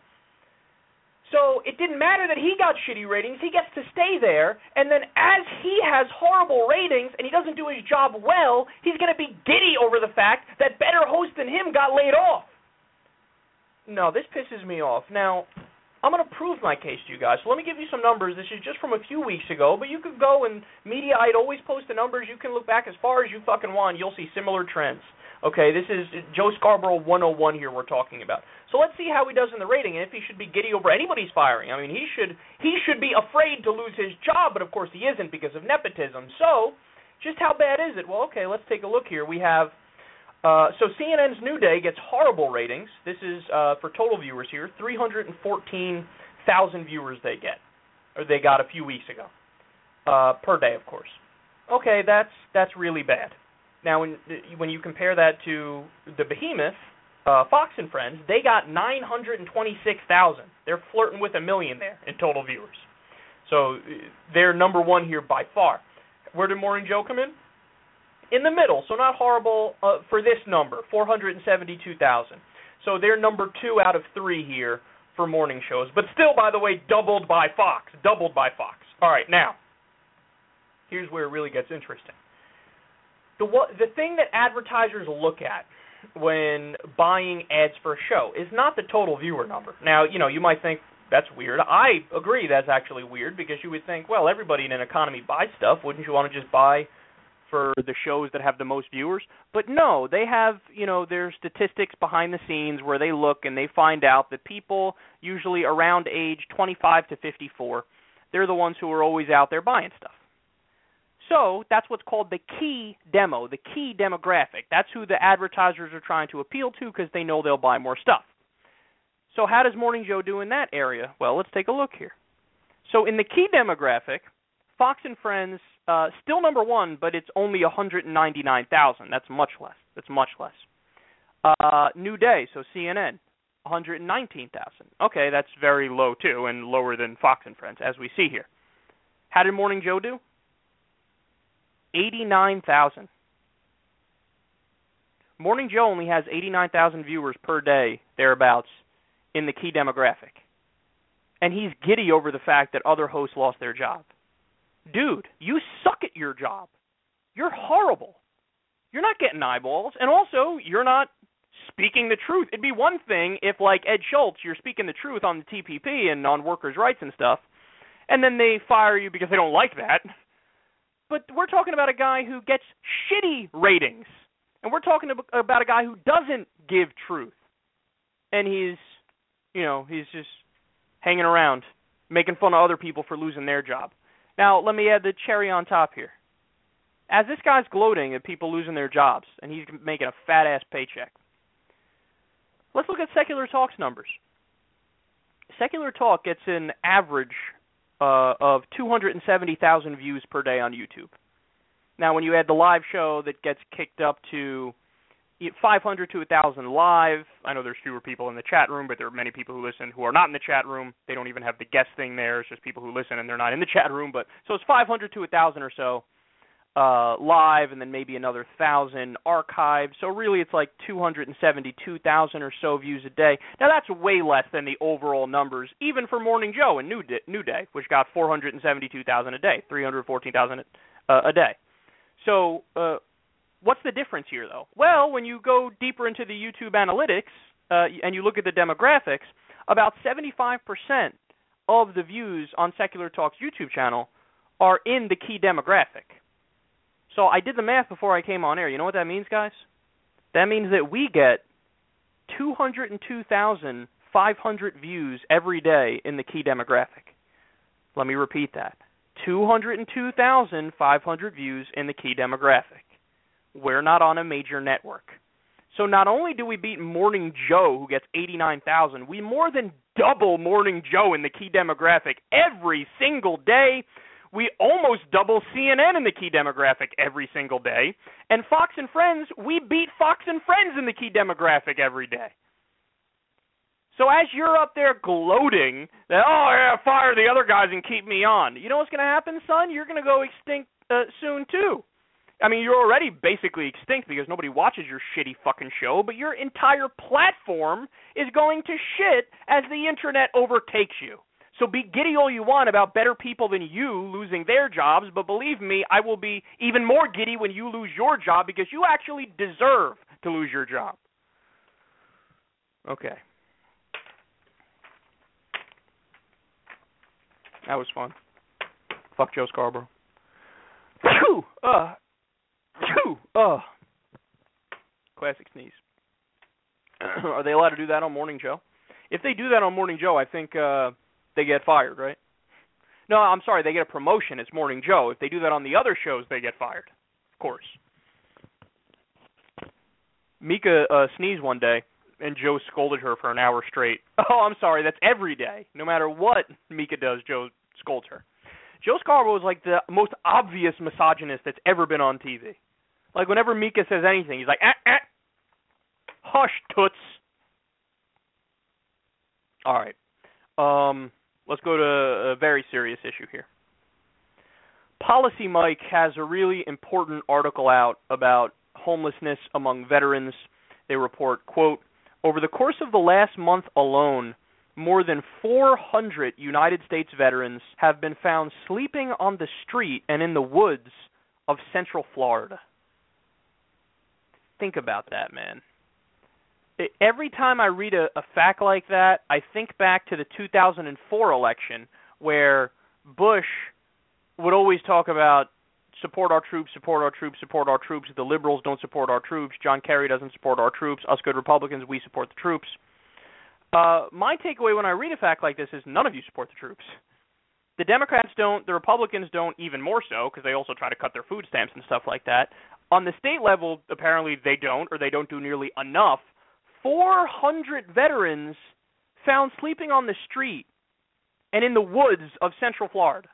So it didn't matter that he got shitty ratings, he gets to stay there, and then as he has horrible ratings and he doesn't do his job well, he's going to be giddy over the fact that better hosts than him got laid off. No, this pisses me off. Now, I'm going to prove my case to you guys. So let me give you some numbers. This is just from a few weeks ago, but you could go and media, I'd always post the numbers. You can look back as far as you fucking want. You'll see similar trends. Okay, this is Joe Scarborough one oh one here we're talking about. So let's see how he does in the rating and if he should be giddy over anybody's firing. I mean, he should he should be afraid to lose his job, but of course he isn't because of nepotism. So just how bad is it? Well, okay, let's take a look here. We have Uh, so C N N's New Day gets horrible ratings. This is uh, for total viewers here, three hundred fourteen thousand viewers they get, or they got a few weeks ago, uh, per day, of course. Okay, that's that's really bad. Now, when when you compare that to the behemoth, uh, Fox and Friends, they got nine hundred twenty-six thousand. They're flirting with a million there in total viewers. So they're number one here by far. Where did Morning Joe come in? In the middle, so not horrible uh, for this number, four hundred seventy-two thousand. So they're number two out of three here for morning shows, but still, by the way, doubled by Fox, doubled by Fox. All right, now, here's where it really gets interesting. The the thing that advertisers look at when buying ads for a show is not the total viewer number. Now, you know, you might think that's weird. I agree that's actually weird because you would think, well, everybody in an economy buys stuff. Wouldn't you want to just buy for the shows that have the most viewers? But no, they have, you know, their statistics behind the scenes where they look and they find out that people usually around age twenty-five to fifty-four, they're the ones who are always out there buying stuff. So that's what's called the key demo, the key demographic. That's who the advertisers are trying to appeal to because they know they'll buy more stuff. So how does Morning Joe do in that area? Well, let's take a look here. So in the key demographic, Fox and Friends, uh, still number one, but it's only one hundred ninety-nine thousand. That's much less. That's much less. Uh, New Day, so C N N, one hundred nineteen thousand. Okay, that's very low, too, and lower than Fox and Friends, as we see here. How did Morning Joe do? eighty-nine thousand. Morning Joe only has eighty-nine thousand viewers per day, thereabouts, in the key demographic. And he's giddy over the fact that other hosts lost their job. Dude, you suck at your job. You're horrible. You're not getting eyeballs, and also, you're not speaking the truth. It'd be one thing if, like Ed Schultz, you're speaking the truth on the T P P and on workers' rights and stuff, and then they fire you because they don't like that. But we're talking about a guy who gets shitty ratings, and we're talking about a guy who doesn't give truth. And he's, you know, he's just hanging around, making fun of other people for losing their job. Now, let me add the cherry on top here. As this guy's gloating at people losing their jobs, and he's making a fat-ass paycheck, let's look at Secular Talk's numbers. Secular Talk gets an average uh, of two hundred seventy thousand views per day on YouTube. Now, when you add the live show, that gets kicked up to five hundred to one thousand live. I know there's fewer people in the chat room, but there are many people who listen who are not in the chat room. They don't even have the guest thing there. It's just people who listen, and they're not in the chat room. But so it's five hundred to one thousand or so uh, live, and then maybe another one thousand archived. So really it's like two hundred seventy-two thousand or so views a day. Now that's way less than the overall numbers, even for Morning Joe and New Day, New Day which got four hundred seventy-two thousand a day, three hundred fourteen thousand uh, a day. So uh, what's the difference here, though? Well, when you go deeper into the YouTube analytics uh, and you look at the demographics, about seventy-five percent of the views on Secular Talk's YouTube channel are in the key demographic. So I did the math before I came on air. You know what that means, guys? That means that we get two hundred two thousand five hundred views every day in the key demographic. Let me repeat that. two hundred two thousand five hundred views in the key demographic. We're not on a major network. So not only do we beat Morning Joe, who gets eighty-nine thousand, we more than double Morning Joe in the key demographic every single day. We almost double C N N in the key demographic every single day. And Fox and Friends, we beat Fox and Friends in the key demographic every day. So as you're up there gloating that, oh, yeah, fire the other guys and keep me on, you know what's going to happen, son? You're going to go extinct uh, soon, too. I mean, you're already basically extinct because nobody watches your shitty fucking show, but your entire platform is going to shit as the internet overtakes you. So be giddy all you want about better people than you losing their jobs, but believe me, I will be even more giddy when you lose your job because you actually deserve to lose your job. Okay. That was fun. Fuck Joe Scarborough. Phew! Uh, phew! Uh. Classic sneeze. Are they allowed to do that on Morning Joe? If they do that on Morning Joe, I think uh, they get fired, right? No, I'm sorry, they get a promotion. It's Morning Joe. If they do that on the other shows, they get fired. Of course. Mika uh, sneezed one day, and Joe scolded her for an hour straight. Oh, I'm sorry, that's every day. No matter what Mika does, Joe scolds her. Joe Scarborough is like the most obvious misogynist that's ever been on T V. Like, whenever Mika says anything, he's like, eh, eh. Hush, toots. All right. Um, let's go to a very serious issue here. Policy Mike has a really important article out about homelessness among veterans. They report, quote, over the course of the last month alone, more than four hundred United States veterans have been found sleeping on the street and in the woods of Central Florida. Think about that, man. Every time I read a, a fact like that, I think back to the two thousand four election where Bush would always talk about support our troops, support our troops, support our troops. The liberals don't support our troops. John Kerry doesn't support our troops. Us good Republicans, we support the troops. Uh, my takeaway when I read a fact like this is none of you support the troops. The Democrats don't. The Republicans don't, even more so, because they also try to cut their food stamps and stuff like that. On the state level, apparently they don't, or they don't do nearly enough. four hundred veterans found sleeping on the street and in the woods of Central Florida.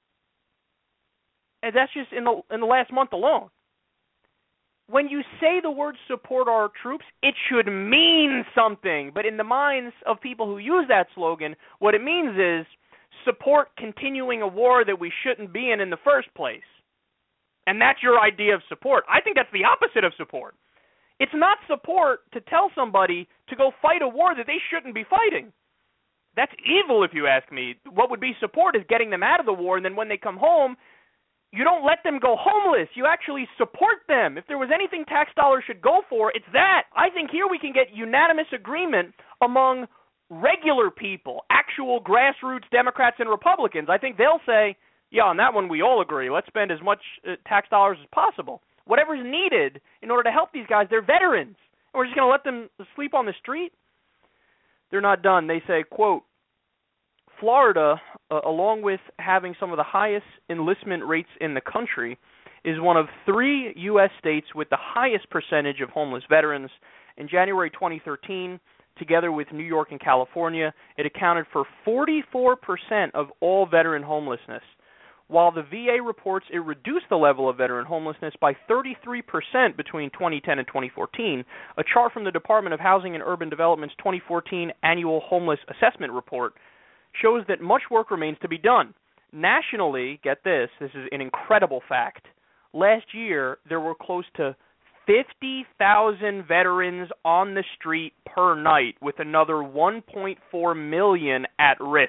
And that's just in the in the last month alone. When you say the word support our troops, it should mean something. But in the minds of people who use that slogan, what it means is support continuing a war that we shouldn't be in in the first place. And that's your idea of support. I think that's the opposite of support. It's not support to tell somebody to go fight a war that they shouldn't be fighting. That's evil, if you ask me. What would be support is getting them out of the war, and then when they come home, you don't let them go homeless. You actually support them. If there was anything tax dollars should go for, it's that. I think here we can get unanimous agreement among regular people, actual grassroots Democrats and Republicans. I think they'll say, yeah, on that one we all agree. Let's spend as much uh, tax dollars as possible. Whatever's needed in order to help these guys, they're veterans. And we're just going to let them sleep on the street? They're not done. They say, quote, Florida, uh, along with having some of the highest enlistment rates in the country, is one of three U S states with the highest percentage of homeless veterans. In January twenty thirteen, together with New York and California, it accounted for forty-four percent of all veteran homelessness. While the V A reports it reduced the level of veteran homelessness by thirty-three percent between twenty ten and twenty fourteen, a chart from the Department of Housing and Urban Development's twenty fourteen Annual Homeless Assessment Report shows that much work remains to be done. Nationally, get this, this is an incredible fact, last year there were close to fifty thousand veterans on the street per night, with another one point four million at risk.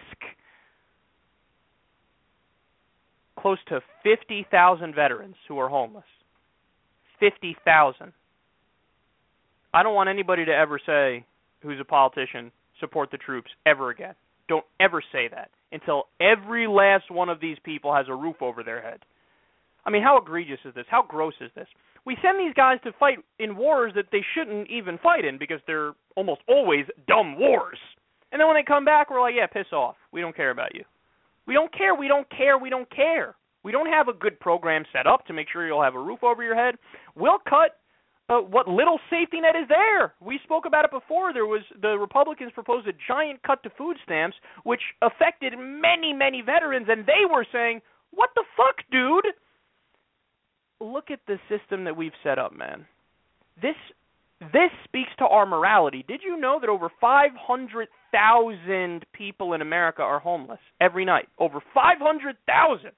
Close to fifty thousand veterans who are homeless. fifty thousand. I don't want anybody to ever say, who's a politician, support the troops ever again. Don't ever say that until every last one of these people has a roof over their head. I mean, how egregious is this? How gross is this? We send these guys to fight in wars that they shouldn't even fight in because they're almost always dumb wars. And then when they come back, we're like, yeah, piss off. We don't care about you. We don't care, we don't care, we don't care. We don't have a good program set up to make sure you'll have a roof over your head. We'll cut uh, what little safety net is there. We spoke about it before. There was the Republicans proposed a giant cut to food stamps, which affected many, many veterans, and they were saying, what the fuck, dude? Look at the system that we've set up, man. This this speaks to our morality. Did you know that over five hundred thousand people in America are homeless every night. Over five hundred thousand.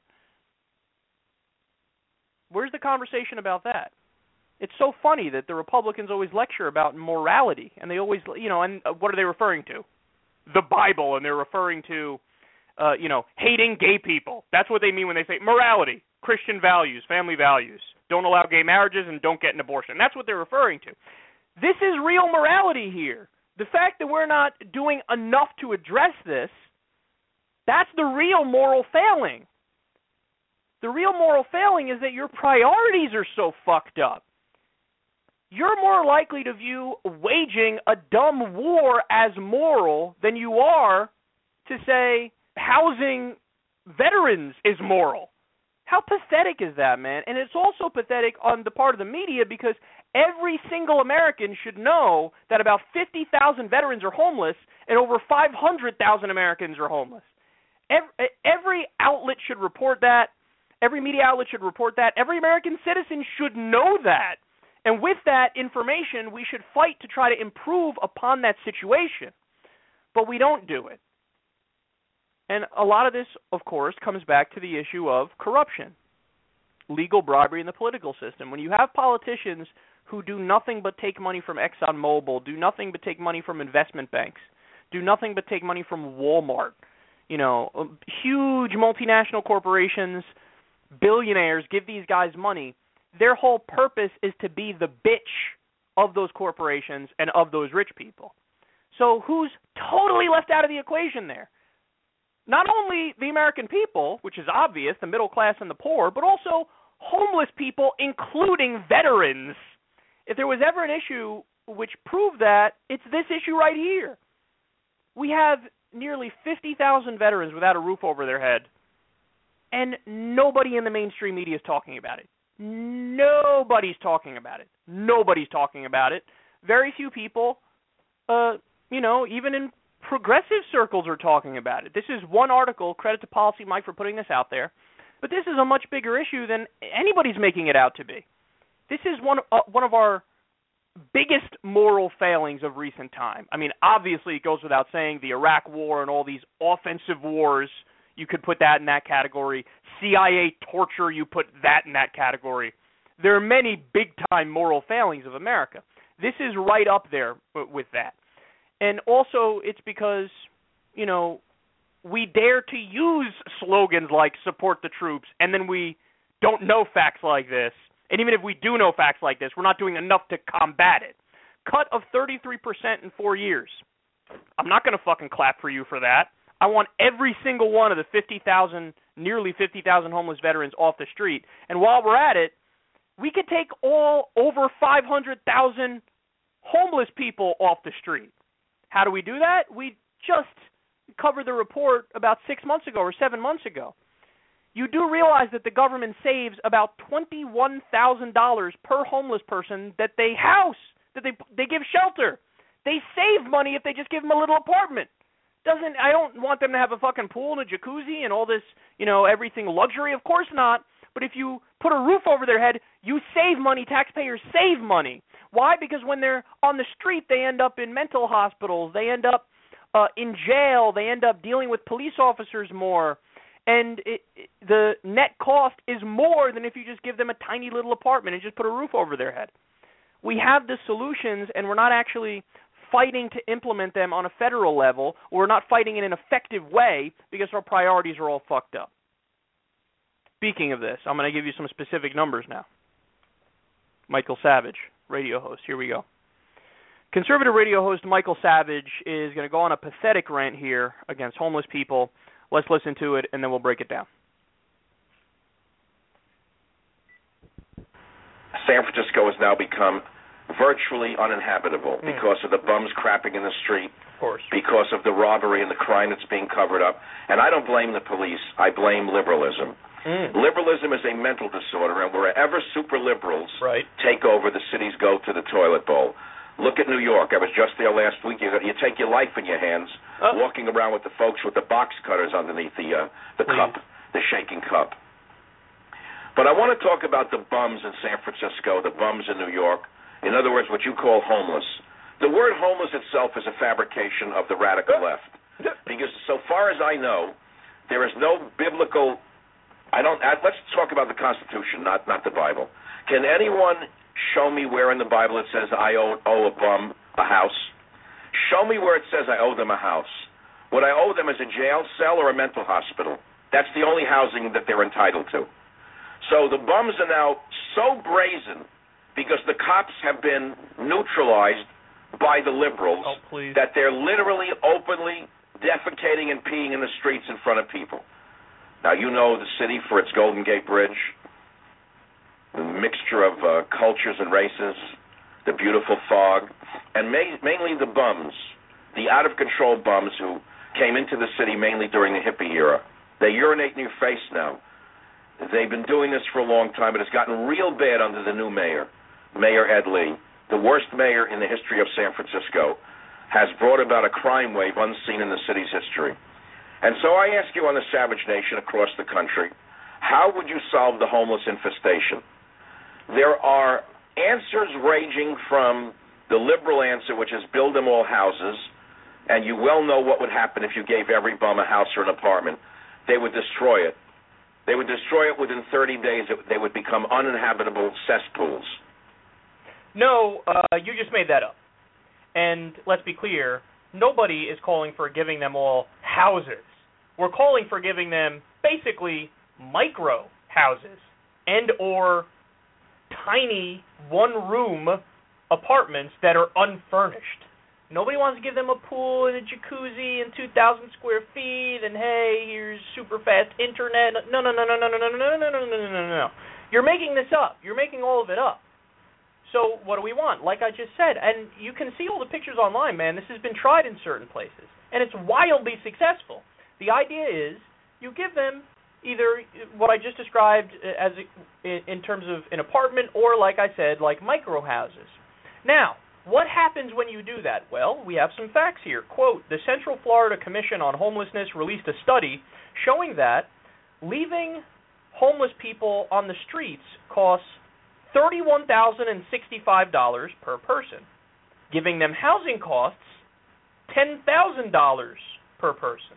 Where's the conversation about that? It's so funny that the Republicans always lecture about morality, and they always, you know, and what are they referring to? The Bible, and they're referring to, uh, you know, hating gay people. That's what they mean when they say morality, Christian values, family values. Don't allow gay marriages and don't get an abortion. That's what they're referring to. This is real morality here. The fact that we're not doing enough to address this, that's the real moral failing. The real moral failing is that your priorities are so fucked up. You're more likely to view waging a dumb war as moral than you are to say housing veterans is moral. How pathetic is that, man? And it's also pathetic on the part of the media because every single American should know that about fifty thousand veterans are homeless and over five hundred thousand Americans are homeless. Every, every outlet should report that. Every media outlet should report that. Every American citizen should know that. And with that information, we should fight to try to improve upon that situation. But we don't do it. And a lot of this, of course, comes back to the issue of corruption, legal bribery in the political system. When you have politicians who do nothing but take money from ExxonMobil, do nothing but take money from investment banks, do nothing but take money from Walmart, you know, huge multinational corporations, billionaires give these guys money, their whole purpose is to be the bitch of those corporations and of those rich people. So who's totally left out of the equation there? Not only the American people, which is obvious, the middle class and the poor, but also homeless people, including veterans. If there was ever an issue which proved that, it's this issue right here. We have nearly fifty thousand veterans without a roof over their head, and nobody in the mainstream media is talking about it. Nobody's talking about it. Nobody's talking about it. Very few people, uh, you know, even in progressive circles are talking about it. This is one article, credit to Policy Mike for putting this out there, but this is a much bigger issue than anybody's making it out to be. This is one, uh, one of our biggest moral failings of recent time. I mean, obviously it goes without saying, the Iraq War and all these offensive wars, you could put that in that category. C I A torture, you put that in that category. There are many big-time moral failings of America. This is right up there with that. And also it's because, you know, we dare to use slogans like support the troops, and then we don't know facts like this. And even if we do know facts like this, we're not doing enough to combat it. Cut of thirty-three percent in four years. I'm not going to fucking clap for you for that. I want every single one of the fifty thousand, nearly fifty thousand homeless veterans off the street. And while we're at it, we could take all over five hundred thousand homeless people off the street. How do we do that? We just covered the report about six months ago or seven months ago. You do realize that the government saves about twenty-one thousand dollars per homeless person that they house, that they they give shelter. They save money if they just give them a little apartment. Doesn't I don't want them to have a fucking pool and a jacuzzi and all this, you know, everything luxury. Of course not. But if you put a roof over their head, you save money. Taxpayers save money. Why? Because when they're on the street, they end up in mental hospitals. They end up uh, in jail. They end up dealing with police officers more. And it, it, the net cost is more than if you just give them a tiny little apartment and just put a roof over their head. We have the solutions, and we're not actually fighting to implement them on a federal level. We're not fighting in an effective way because our priorities are all fucked up. Speaking of this, I'm going to give you some specific numbers now. Michael Savage, radio host. Here we go. Conservative radio host Michael Savage is going to go on a pathetic rant here against homeless people. Let's listen to it, and then we'll break it down. San Francisco has now become virtually uninhabitable mm. because of the bums crapping in the street, of course, because of the robbery and the crime that's being covered up. And I don't blame the police. I blame liberalism. Mm. Liberalism is a mental disorder, and wherever super liberals right. take over, the cities go to the toilet bowl. Look at New York. I was just there last week. You, you take your life in your hands, oh. walking around with the folks with the box cutters underneath the uh, the Please. cup, the shaking cup. But I want to talk about the bums in San Francisco, the bums in New York. In other words, what you call homeless. The word homeless itself is a fabrication of the radical left. Because so far as I know, there is no biblical... I don't. Let's talk about the Constitution, not not the Bible. Can anyone show me where in the Bible it says I owe, owe a bum a house? Show me where it says I owe them a house. What I owe them is a jail cell or a mental hospital. That's the only housing that they're entitled to. So the bums are now so brazen because the cops have been neutralized by the liberals oh, that they're literally openly defecating and peeing in the streets in front of people. Now, you know the city for its Golden Gate Bridge, the mixture of uh, cultures and races, the beautiful fog, and ma- mainly the bums, the out-of-control bums who came into the city mainly during the hippie era. They urinate in your face now. They've been doing this for a long time, but it's gotten real bad under the new mayor, Mayor Ed Lee. The worst mayor in the history of San Francisco has brought about a crime wave unseen in the city's history. And so I ask you on the Savage Nation across the country, how would you solve the homeless infestation? There are answers ranging from the liberal answer, which is build them all houses, and you well know what would happen if you gave every bum a house or an apartment. They would destroy it. They would destroy it within thirty days. They would become uninhabitable cesspools. No, uh, you just made that up. And let's be clear, nobody is calling for giving them all houses. We're calling for giving them basically micro houses and or tiny one-room apartments that are unfurnished. Nobody wants to give them a pool and a jacuzzi and two thousand square feet and, hey, here's super fast internet. No, no, no, no, no, no, no, no, no, no, no, no, no, no. You're making this up. You're making all of it up. So what do we want? Like I just said, and you can see all the pictures online, man. This has been tried in certain places, and it's wildly successful. The idea is you give them either what I just described as a, in terms of an apartment or, like I said, like micro houses. Now, what happens when you do that? Well, we have some facts here. Quote, the Central Florida Commission on Homelessness released a study showing that leaving homeless people on the streets costs thirty-one thousand sixty-five dollars per person. Giving them housing costs ten thousand dollars per person.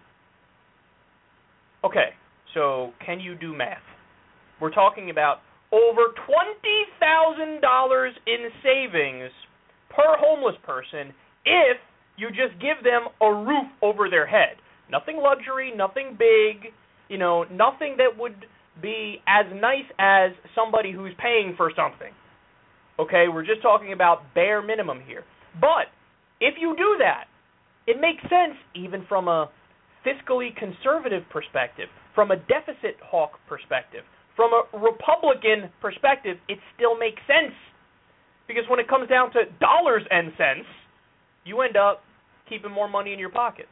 Okay, so can you do math? We're talking about over twenty thousand dollars in savings per homeless person if you just give them a roof over their head. Nothing luxury, nothing big, you know, nothing that would be as nice as somebody who's paying for something. Okay, we're just talking about bare minimum here. But if you do that, it makes sense even from a fiscally conservative perspective, from a deficit hawk perspective, from a Republican perspective, it still makes sense. Because when it comes down to dollars and cents, you end up keeping more money in your pocket.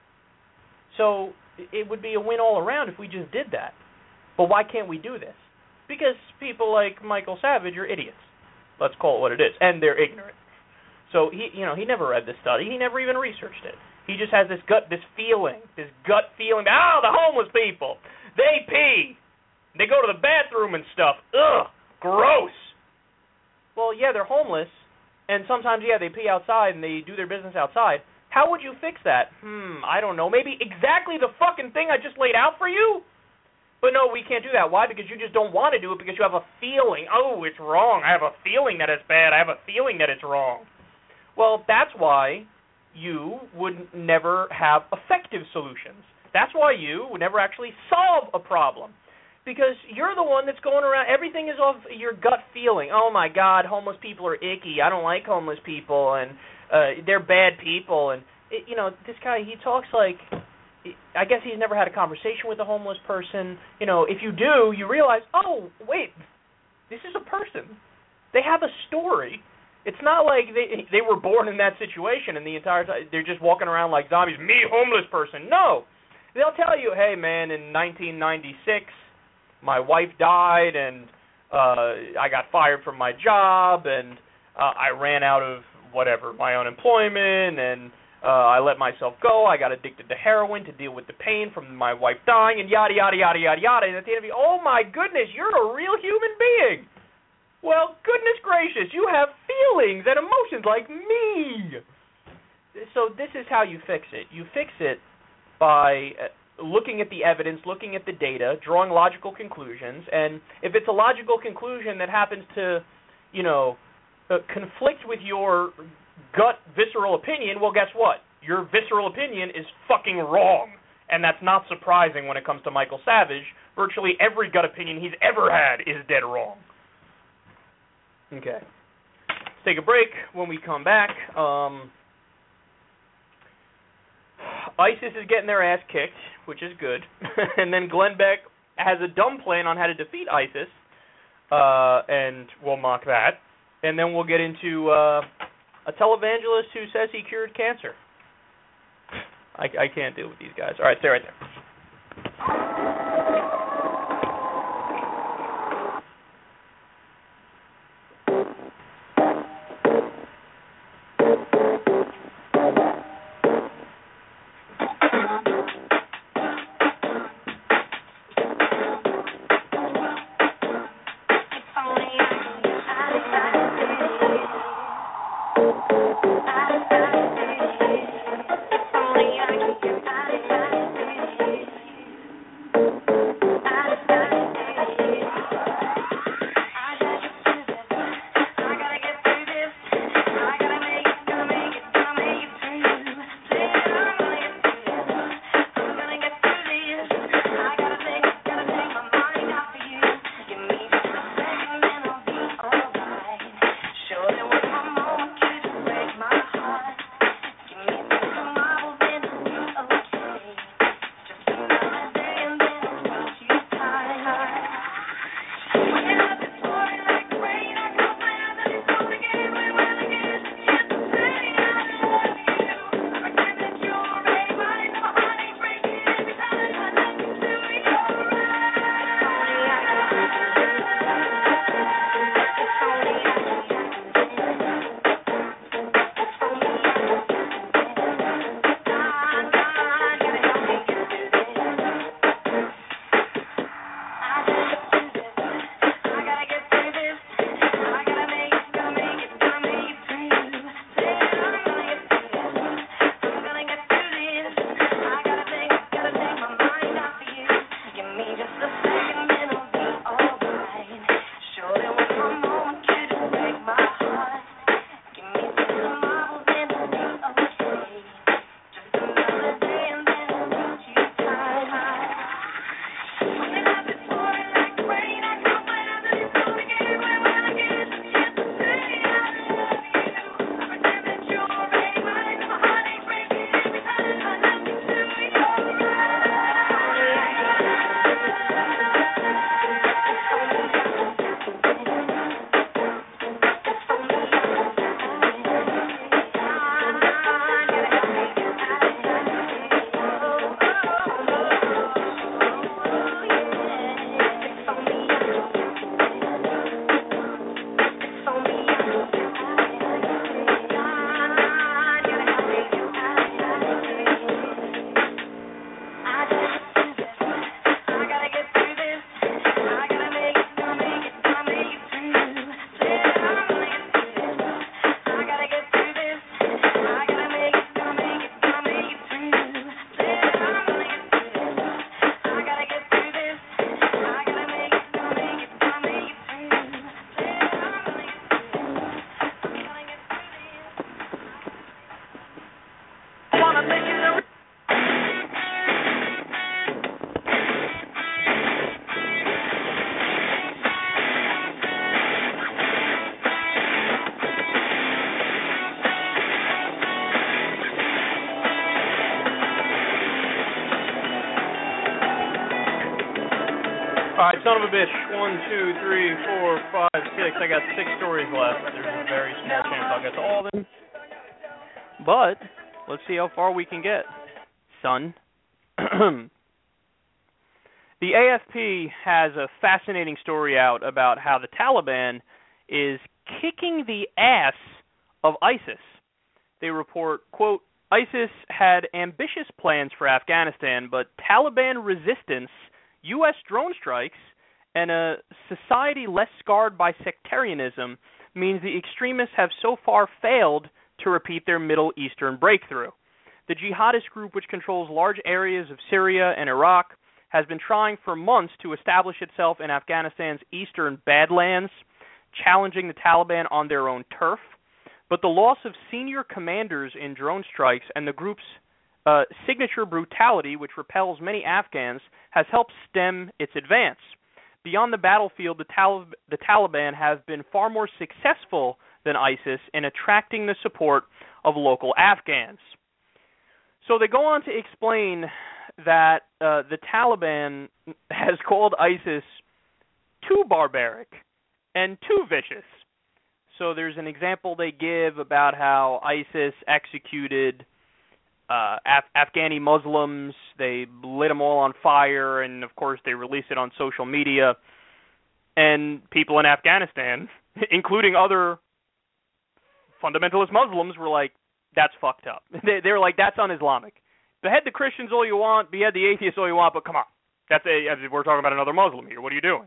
So it would be a win all around if we just did that. But why can't we do this? Because people like Michael Savage are idiots. Let's call it what it is. And they're ignorant. So he, you know, he never read the study. He never even researched it. He just has this gut, this feeling, this gut feeling. Oh, the homeless people, they pee. They go to the bathroom and stuff. Ugh, gross. Well, yeah, they're homeless, and sometimes, yeah, they pee outside and they do their business outside. How would you fix that? Hmm, I don't know. Maybe exactly the fucking thing I just laid out for you? But no, we can't do that. Why? Because you just don't want to do it because you have a feeling. Oh, it's wrong. I have a feeling that it's bad. I have a feeling that it's wrong. Well, that's why you would never have effective solutions. That's why you would never actually solve a problem. Because you're the one that's going around, everything is off your gut feeling. Oh, my God, homeless people are icky. I don't like homeless people, and uh, they're bad people. And, it, you know, this guy, he talks like, I guess he's never had a conversation with a homeless person. You know, if you do, you realize, oh, wait, this is a person. They have a story. It's not like they they were born in that situation and the entire time they're just walking around like zombies. Me, homeless person. No. They'll tell you, hey, man, in nineteen ninety-six, my wife died and uh, I got fired from my job and uh, I ran out of whatever, my unemployment, and uh, I let myself go. I got addicted to heroin to deal with the pain from my wife dying and yada, yada, yada, yada, yada. And at the end of it, oh, my goodness, you're a real human being. Well, goodness gracious, you have feelings and emotions like me. So this is how you fix it. You fix it by looking at the evidence, looking at the data, drawing logical conclusions, and if it's a logical conclusion that happens to, you know, uh, conflict with your gut visceral opinion, well, guess what? Your visceral opinion is fucking wrong. And that's not surprising when it comes to Michael Savage. Virtually every gut opinion he's ever had is dead wrong. Okay. Let's take a break. When we come back, um, ISIS is getting their ass kicked, which is good. And then Glenn Beck has a dumb plan on how to defeat ISIS, uh, and we'll mock that. And then we'll get into uh, a televangelist who says he cured cancer. I, I can't deal with these guys. All right, stay right there. Alright, son of a bitch. One, two, three, four, five, six. I got six stories left. There's a very small chance I'll get to all of them. But, let's see how far we can get. Son. The A F P has a fascinating story out about how the Taliban is kicking the ass of ISIS. They report, quote, ISIS had ambitious plans for Afghanistan, but Taliban resistance, U S drone strikes, and a society less scarred by sectarianism means the extremists have so far failed to repeat their Middle Eastern breakthrough. The jihadist group, which controls large areas of Syria and Iraq, has been trying for months to establish itself in Afghanistan's eastern Badlands, challenging the Taliban on their own turf. But the loss of senior commanders in drone strikes and the group's uh, signature brutality, which repels many Afghans, has helped stem its advance. Beyond the battlefield, the, Talib- the Taliban have been far more successful than ISIS in attracting the support of local Afghans. So they go on to explain that uh, the Taliban has called ISIS too barbaric and too vicious. So there's an example they give about how ISIS executed uh, Af- Afghani Muslims. They lit them all on fire, and of course they released it on social media. And people in Afghanistan, including other fundamentalist Muslims, were like, that's fucked up. They, they were like, that's un-Islamic. Behead the Christians all you want, behead the atheists all you want, but come on. That's a, we're talking about another Muslim here. What are you doing?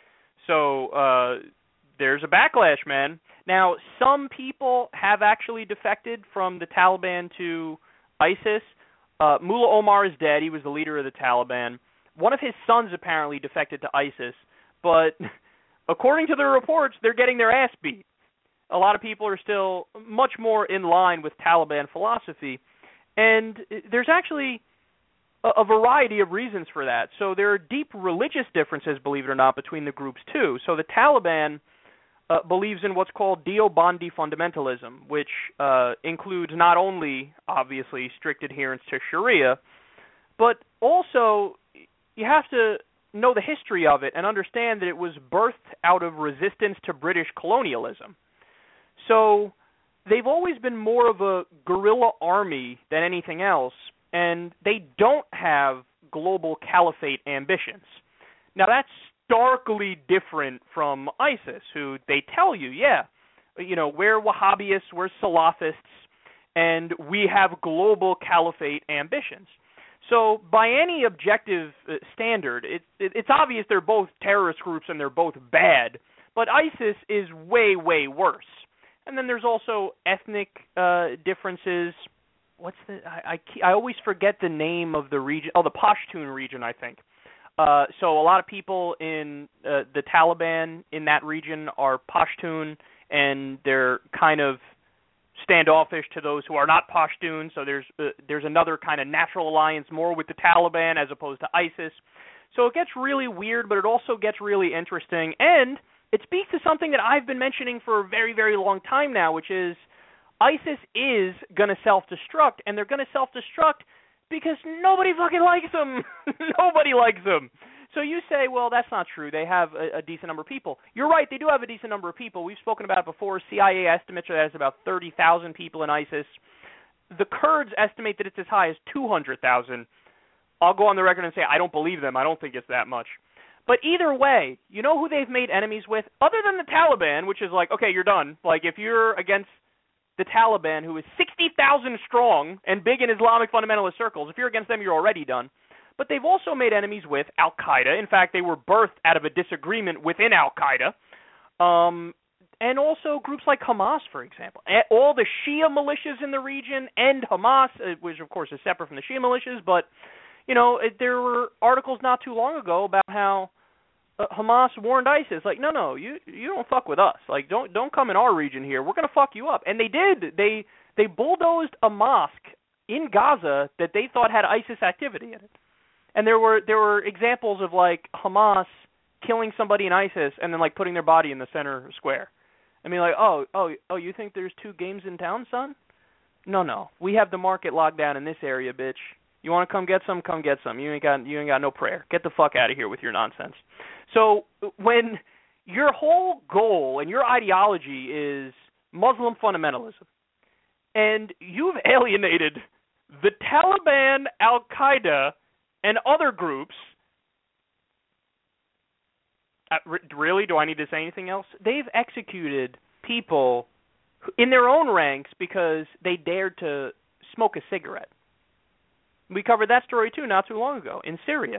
So uh, there's a backlash, man. Now, some people have actually defected from the Taliban to ISIS. Uh, Mullah Omar is dead. He was the leader of the Taliban. One of his sons apparently defected to ISIS, but according to the reports, they're getting their ass beat. A lot of people are still much more in line with Taliban philosophy, and there's actually a, a variety of reasons for that. So there are deep religious differences, believe it or not, between the groups too. So the Taliban uh, believes in what's called Deobandi fundamentalism, which uh, includes not only, obviously, strict adherence to Sharia, but also you have to know the history of it and understand that it was birthed out of resistance to British colonialism. So they've always been more of a guerrilla army than anything else, and they don't have global caliphate ambitions. Now, that's starkly different from ISIS, who they tell you, yeah, you know, we're Wahhabists, we're Salafists, and we have global caliphate ambitions. So by any objective uh, standard, it, it, it's obvious they're both terrorist groups and they're both bad, but ISIS is way, way worse. And then there's also ethnic uh, differences. What's the? I, I I always forget the name of the region. Oh, the Pashtun region, I think. Uh, so a lot of people in uh, the Taliban in that region are Pashtun, and they're kind of standoffish to those who are not Pashtun. So there's uh, there's another kind of natural alliance more with the Taliban as opposed to ISIS. So it gets really weird, but it also gets really interesting. And it speaks to something that I've been mentioning for a very, very long time now, which is ISIS is going to self-destruct, and they're going to self-destruct because nobody fucking likes them. Nobody likes them. So you say, well, that's not true. They have a, a decent number of people. You're right. They do have a decent number of people. We've spoken about it before. C I A estimates that there's about thirty thousand people in ISIS. The Kurds estimate that it's as high as two hundred thousand. I'll go on the record and say I don't believe them. I don't think it's that much. But either way, you know who they've made enemies with? Other than the Taliban, which is like, okay, you're done. Like, if you're against the Taliban, who is sixty thousand strong and big in Islamic fundamentalist circles, if you're against them, you're already done. But they've also made enemies with Al-Qaeda. In fact, they were birthed out of a disagreement within Al-Qaeda. Um, and also groups like Hamas, for example. All the Shia militias in the region and Hamas, which, of course, is separate from the Shia militias. But, you know, there were articles not too long ago about how uh, Hamas warned ISIS, like, no, no, you you don't fuck with us. Like, don't don't come in our region here. We're going to fuck you up. And they did. They they bulldozed a mosque in Gaza that they thought had ISIS activity in it. And there were there were examples of, like, Hamas killing somebody in ISIS and then, like, putting their body in the center square. I mean, like, oh, oh, oh, you think there's two games in town, son? No, no. We have the market locked down in this area, bitch. You want to come get some? Come get some. You ain't got you ain't got no prayer. Get the fuck out of here with your nonsense. So when your whole goal and your ideology is Muslim fundamentalism, and you've alienated the Taliban, Al-Qaeda, and other groups, uh, really, do I need to say anything else? They've executed people in their own ranks because they dared to smoke a cigarette. We covered that story, too, not too long ago, in Syria,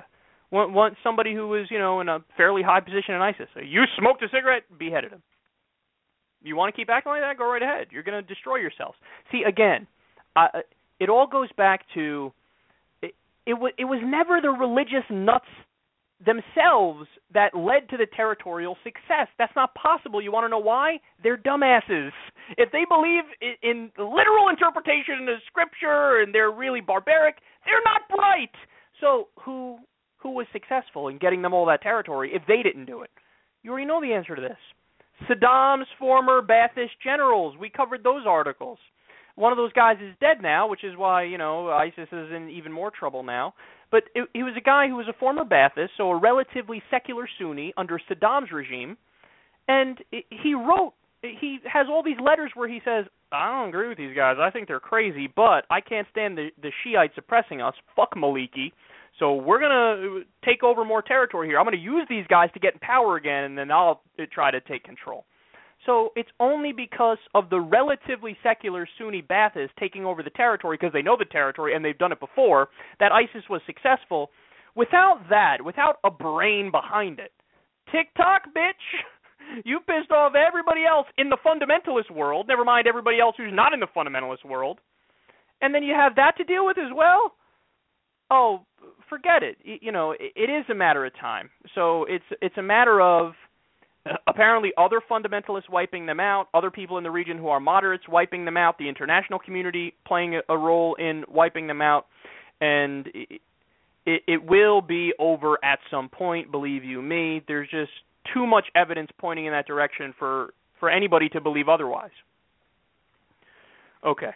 Want, want somebody who was, you know, in a fairly high position in ISIS. You smoked a cigarette, beheaded him. You want to keep acting like that? Go right ahead. You're going to destroy yourselves. See, again, uh, it all goes back to it, it, w- it was never the religious nuts themselves that led to the territorial success. That's not possible. You want to know why? They're dumbasses. If they believe in, in literal interpretation of Scripture and they're really barbaric, they're not bright. So who who was successful in getting them all that territory if they didn't do it? You already know the answer to this. Saddam's former Ba'athist generals. We covered those articles. One of those guys is dead now, which is why, you know, ISIS is in even more trouble now. But it, he was a guy who was a former Ba'athist, so a relatively secular Sunni under Saddam's regime. And he wrote, he has all these letters where he says, I don't agree with these guys. I think they're crazy, but I can't stand the, the Shiites oppressing us. Fuck Maliki. So we're going to take over more territory here. I'm going to use these guys to get in power again, and then I'll try to take control. So it's only because of the relatively secular Sunni Ba'athists taking over the territory, because they know the territory and they've done it before, that ISIS was successful. Without that, without a brain behind it, TikTok, bitch, you pissed off everybody else in the fundamentalist world, never mind everybody else who's not in the fundamentalist world, and then you have that to deal with as well? Oh, forget it. You know, it is a matter of time. So it's it's a matter of apparently other fundamentalists wiping them out, other people in the region who are moderates wiping them out, the international community playing a role in wiping them out, and it, it, it will be over at some point, believe you me. There's just too much evidence pointing in that direction for, for anybody to believe otherwise. Okay.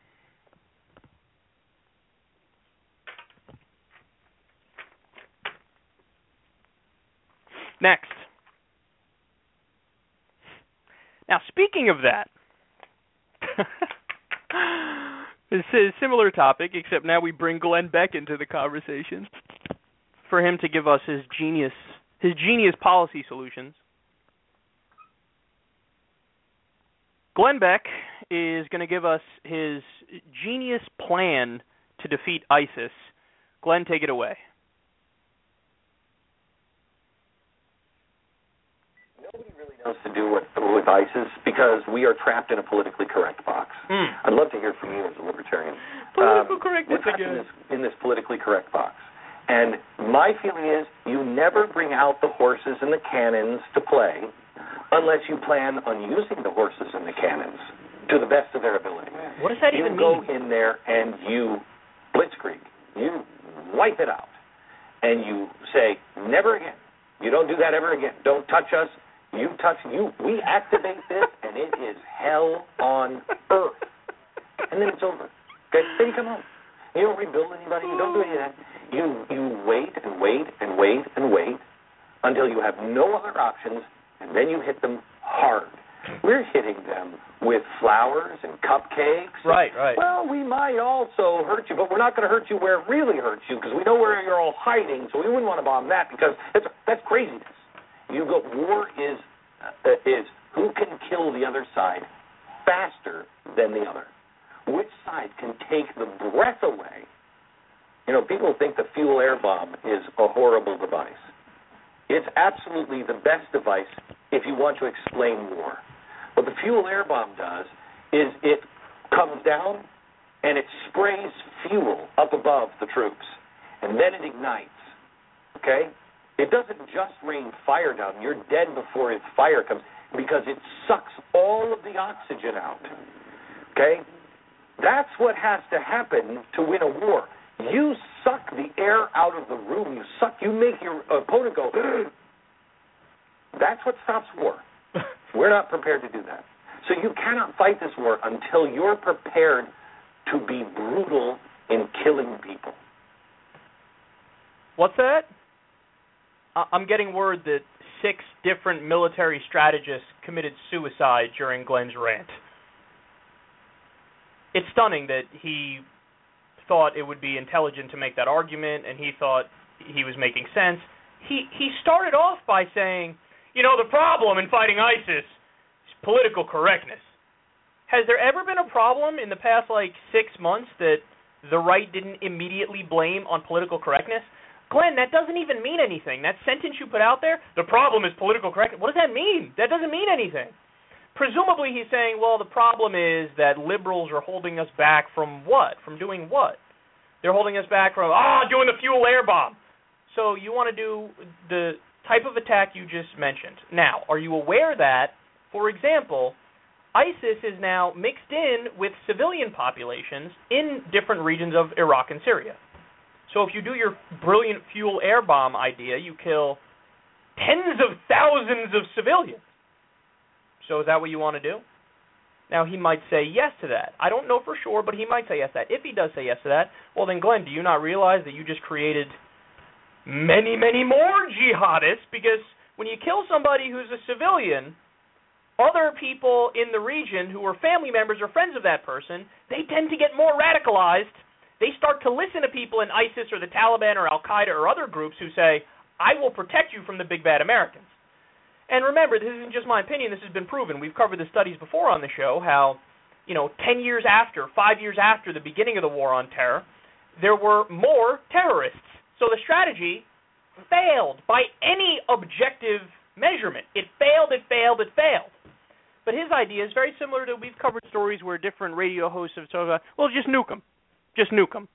Next. Now, speaking of that, it's a similar topic, except now we bring Glenn Beck into the conversation for him to give us his genius, his genius policy solutions. Glenn Beck is going to give us his genius plan to defeat ISIS. Glenn, take it away. Nobody really knows to do with, with ISIS because we are trapped in a politically correct box. Mm. I'd love to hear from you as a libertarian. Political um, correctness we're trapped again. In this, in this politically correct box. And my feeling is you never bring out the horses and the cannons to play unless you plan on using the horses and the cannons to the best of their ability. What does that you even mean? You go in there and you blitzkrieg. You wipe it out. And you say, never again. You don't do that ever again. Don't touch us. You touch you. We activate this, and it is hell on earth. And then it's over. Okay? Then you come home. You don't rebuild anybody. You don't do any of that. You you wait and wait and wait and wait until you have no other options, and then you hit them hard. We're hitting them with flowers and cupcakes. Right, right. Well, we might also hurt you, but we're not going to hurt you where it really hurts you because we know where you're all hiding, so we wouldn't want to bomb that because it's, that's craziness. You go. War is uh, is who can kill the other side faster than the other. Which side can take the breath away? You know, people think the fuel air bomb is a horrible device. It's absolutely the best device if you want to explain war. What the fuel air bomb does is it comes down and it sprays fuel up above the troops, and then it ignites, okay? It doesn't just rain fire down. You're dead before its fire comes because it sucks all of the oxygen out, okay? That's what has to happen to win a war. You suck the air out of the room. You suck. You make your opponent go. That's what stops war. We're not prepared to do that. So you cannot fight this war until you're prepared to be brutal in killing people. What's that? I'm getting word that six different military strategists committed suicide during Glenn's rant. It's stunning that he thought it would be intelligent to make that argument, and he thought he was making sense. He he started off by saying, you know, the problem in fighting ISIS is political correctness. Has there ever been a problem in the past, like, six months that the right didn't immediately blame on political correctness? Glenn, that doesn't even mean anything. That sentence you put out there, the problem is political correctness. What does that mean? That doesn't mean anything. Presumably he's saying, well, the problem is that liberals are holding us back from what? From doing what? They're holding us back from, ah, oh, doing the fuel air bomb. So you want to do the type of attack you just mentioned. Now, are you aware that, for example, ISIS is now mixed in with civilian populations in different regions of Iraq and Syria? So if you do your brilliant fuel air bomb idea, you kill tens of thousands of civilians. So is that what you want to do? Now, he might say yes to that. I don't know for sure, but he might say yes to that. If he does say yes to that, well then, Glenn, do you not realize that you just created many, many more jihadists? Because when you kill somebody who's a civilian, other people in the region who are family members or friends of that person, they tend to get more radicalized. They start to listen to people in ISIS or the Taliban or Al-Qaeda or other groups who say, I will protect you from the big bad Americans. And remember, this isn't just my opinion. This has been proven. We've covered the studies before on the show, how, you know, ten years after, five years after the beginning of the war on terror, there were more terrorists. So the strategy failed by any objective measurement. It failed, it failed, it failed. But his idea is very similar to, we've covered stories where different radio hosts have talked about, well, just nuke them. Just nuke them.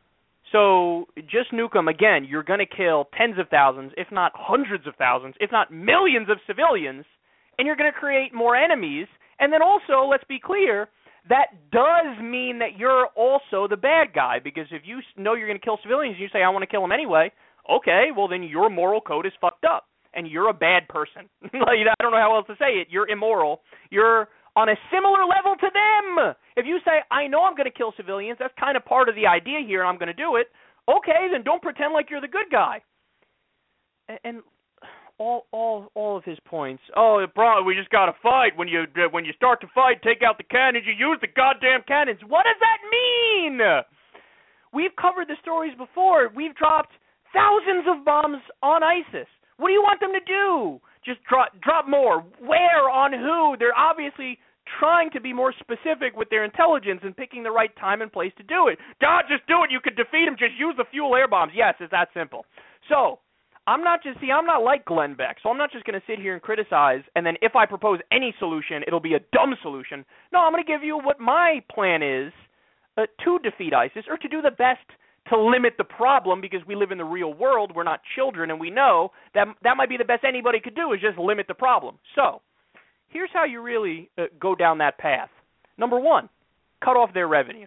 So just nuke them. Again, you're going to kill tens of thousands, if not hundreds of thousands, if not millions of civilians, and you're going to create more enemies. And then also, let's be clear, that does mean that you're also the bad guy, because if you know you're going to kill civilians and you say, I want to kill them anyway, okay, well then your moral code is fucked up, and you're a bad person. I don't know how else to say it. You're immoral. You're on a similar level to them. If you say, I know I'm going to kill civilians, that's kind of part of the idea here, and I'm going to do it, okay, then don't pretend like you're the good guy. And, and all all all of his points, oh, bro, we just got to fight. When you when you start to fight, take out the cannons, you use the goddamn cannons. What does that mean? We've covered the stories before. We've dropped thousands of bombs on ISIS. What do you want them to do? Just drop drop more. Where? On who? They're obviously trying to be more specific with their intelligence and picking the right time and place to do it. God, just do it. You could defeat them. Just use the fuel air bombs. Yes, it's that simple. So I'm not just, see, I'm not like Glenn Beck, so I'm not just going to sit here and criticize, and then if I propose any solution, it'll be a dumb solution. No, I'm going to give you what my plan is uh, to defeat ISIS, or to do the best to limit the problem, because we live in the real world. We're not children, and we know that that might be the best anybody could do, is just limit the problem. So here's how you really uh, go down that path. Number one, cut off their revenue.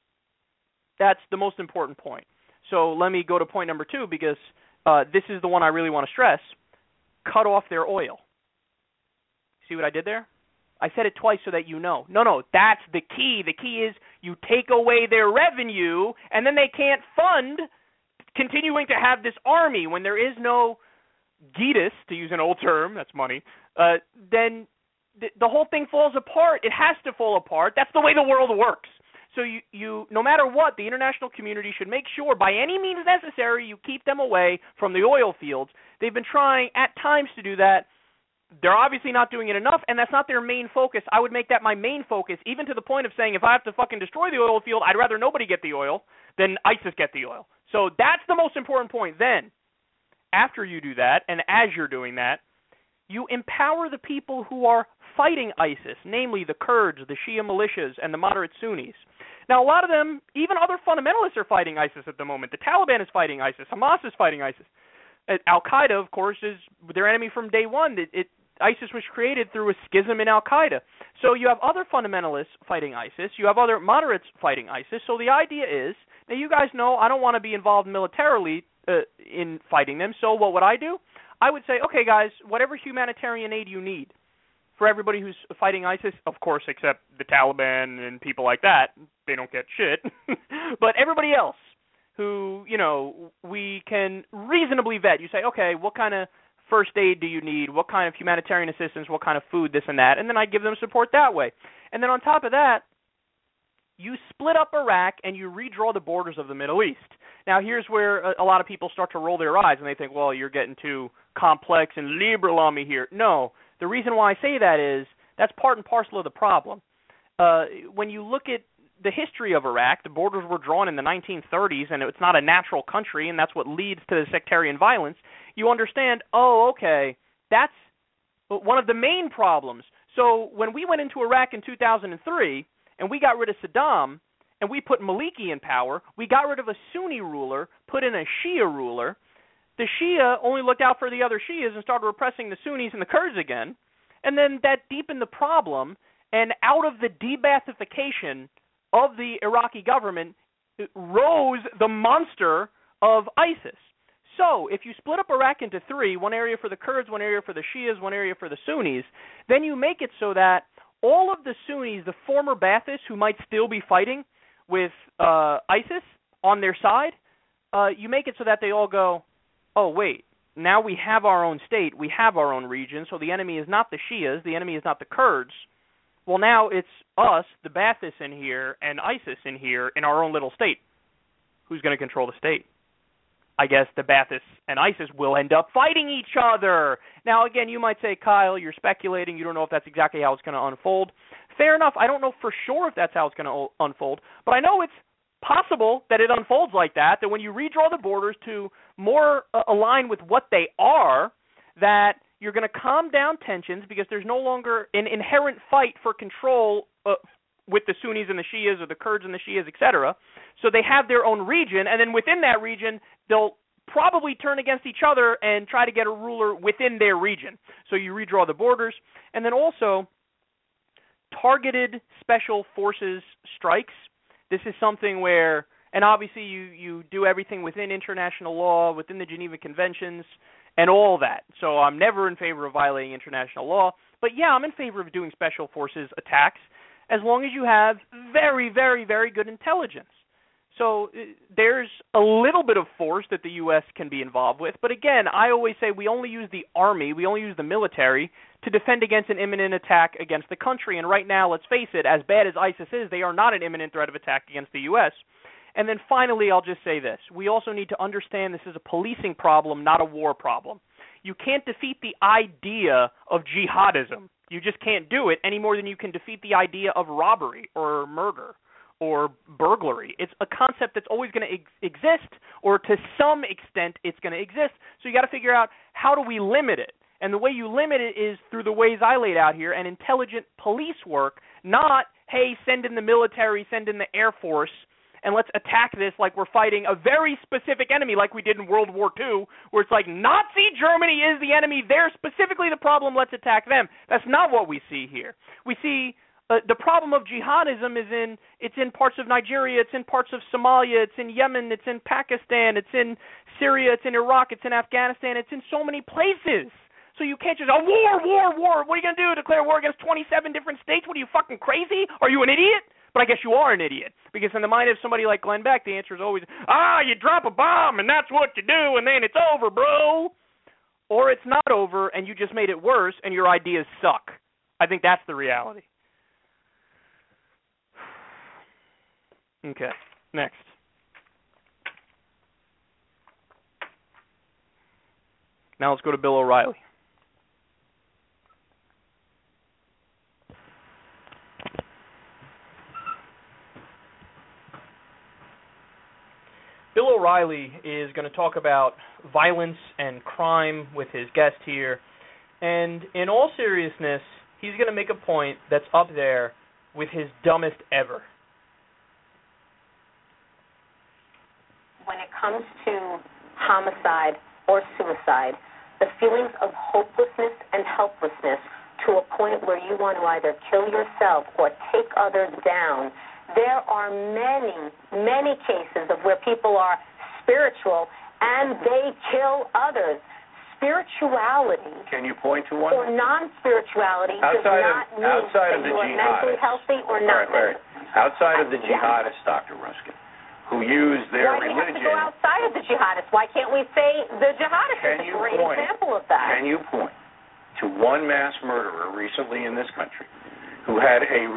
That's the most important point. So let me go to point number two, because uh, this is the one I really want to stress. Cut off their oil. See what I did there? I said it twice so that you know. No, no, that's the key. The key is you take away their revenue, and then they can't fund continuing to have this army. When there is no Geetus, to use an old term, that's money, uh, then the, the whole thing falls apart. It has to fall apart. That's the way the world works. So you, you, no matter what, the international community should make sure, by any means necessary, you keep them away from the oil fields. They've been trying at times to do that. They're obviously not doing it enough, and that's not their main focus. I would make that my main focus, even to the point of saying if I have to fucking destroy the oil field, I'd rather nobody get the oil than ISIS get the oil. So that's the most important point. Then, after you do that, and as you're doing that, you empower the people who are fighting ISIS, namely the Kurds, the Shia militias, and the moderate Sunnis. Now, a lot of them, even other fundamentalists are fighting ISIS at the moment. The Taliban is fighting ISIS. Hamas is fighting ISIS. Al-Qaeda, of course, is their enemy from day one. It, it, ISIS was created through a schism in Al-Qaeda. So you have other fundamentalists fighting ISIS. You have other moderates fighting ISIS. So the idea is, now you guys know I don't want to be involved militarily uh, in fighting them. So what would I do? I would say, okay, guys, whatever humanitarian aid you need for everybody who's fighting ISIS, of course, except the Taliban and people like that, they don't get shit. But everybody else who, you know, we can reasonably vet. You say, okay, what kind of first aid do you need? What kind of humanitarian assistance? What kind of food, this and that? And then I give them support that way. And then on top of that, you split up Iraq and you redraw the borders of the Middle East. Now, here's where a, a lot of people start to roll their eyes and they think, well, you're getting too complex and liberal on me here. No, the reason why I say that is that's part and parcel of the problem. Uh, when you look at the history of Iraq, the borders were drawn in the nineteen thirties, and it's not a natural country, and that's what leads to the sectarian violence, you understand, oh, okay, that's one of the main problems. So when we went into Iraq in two thousand three, and we got rid of Saddam, and we put Maliki in power, we got rid of a Sunni ruler, put in a Shia ruler. The Shia only looked out for the other Shias and started repressing the Sunnis and the Kurds again, and then that deepened the problem, and out of the de-Baathification of the Iraqi government rose the monster of ISIS. So if you split up Iraq into three, one area for the Kurds, one area for the Shias, one area for the Sunnis, then you make it so that all of the Sunnis, the former Baathists who might still be fighting with uh, ISIS on their side, uh, you make it so that they all go, oh, wait, now we have our own state, we have our own region, so the enemy is not the Shias, the enemy is not the Kurds. Well, now it's us, the Baathists in here, and ISIS in here in our own little state. Who's going to control the state? I guess the Baathists and ISIS will end up fighting each other. Now, again, you might say, Kyle, you're speculating. You don't know if that's exactly how it's going to unfold. Fair enough. I don't know for sure if that's how it's going to unfold, but I know it's possible that it unfolds like that, that when you redraw the borders to more uh, align with what they are, that you're going to calm down tensions because there's no longer an inherent fight for control uh, with the Sunnis and the Shias or the Kurds and the Shias, et cetera. So they have their own region, and then within that region, they'll probably turn against each other and try to get a ruler within their region. So you redraw the borders, and then also targeted special forces strikes. This is something where, and obviously you, you do everything within international law, within the Geneva Conventions, and all that. So I'm never in favor of violating international law. But yeah, I'm in favor of doing special forces attacks as long as you have very, very, very good intelligence. So uh, there's a little bit of force that the U S can be involved with. But again, I always say we only use the army, we only use the military to defend against an imminent attack against the country. And right now, let's face it, as bad as ISIS is, they are not an imminent threat of attack against the U S. And then finally, I'll just say this. We also need to understand this is a policing problem, not a war problem. You can't defeat the idea of jihadism. You just can't do it any more than you can defeat the idea of robbery or murder or burglary. It's a concept that's always going to ex- exist, or to some extent it's going to exist. So you got to figure out, how do we limit it? And the way you limit it is through the ways I laid out here, and intelligent police work, not, hey, send in the military, send in the Air Force, and let's attack this like we're fighting a very specific enemy like we did in World War Two, where it's like Nazi Germany is the enemy, they're specifically the problem, let's attack them. That's not what we see here. We see uh, the problem of jihadism is in, it's in parts of Nigeria, it's in parts of Somalia, it's in Yemen, it's in Pakistan, it's in Syria, it's in Iraq, it's in Afghanistan, it's in so many places. So you can't just, oh, war, war, war, what are you going to do, declare war against twenty-seven different states? What are you, fucking crazy? Are you an idiot? But I guess you are an idiot, because in the mind of somebody like Glenn Beck, the answer is always, ah, you drop a bomb, and that's what you do, and then it's over, bro. Or it's not over, and you just made it worse, and your ideas suck. I think that's the reality. Okay, next. Now let's go to Bill O'Reilly. Bill O'Reilly is going to talk about violence and crime with his guest here. And in all seriousness, he's going to make a point that's up there with his dumbest ever. When it comes to homicide or suicide, the feelings of hopelessness and helplessness to a point where you want to either kill yourself or take others down, there are many, many cases of where people are spiritual and they kill others. Spirituality, can you point to one? Or non-spirituality outside does not of, mean outside that of the you are jihadists, mentally healthy or not. Right, right. Outside of the jihadists, Doctor Ruskin, who use their Why religion. do you have to go outside of the jihadists? Why can't we say the jihadists Can is a you great point, example of that? Can you point to one mass murderer recently in this country who had a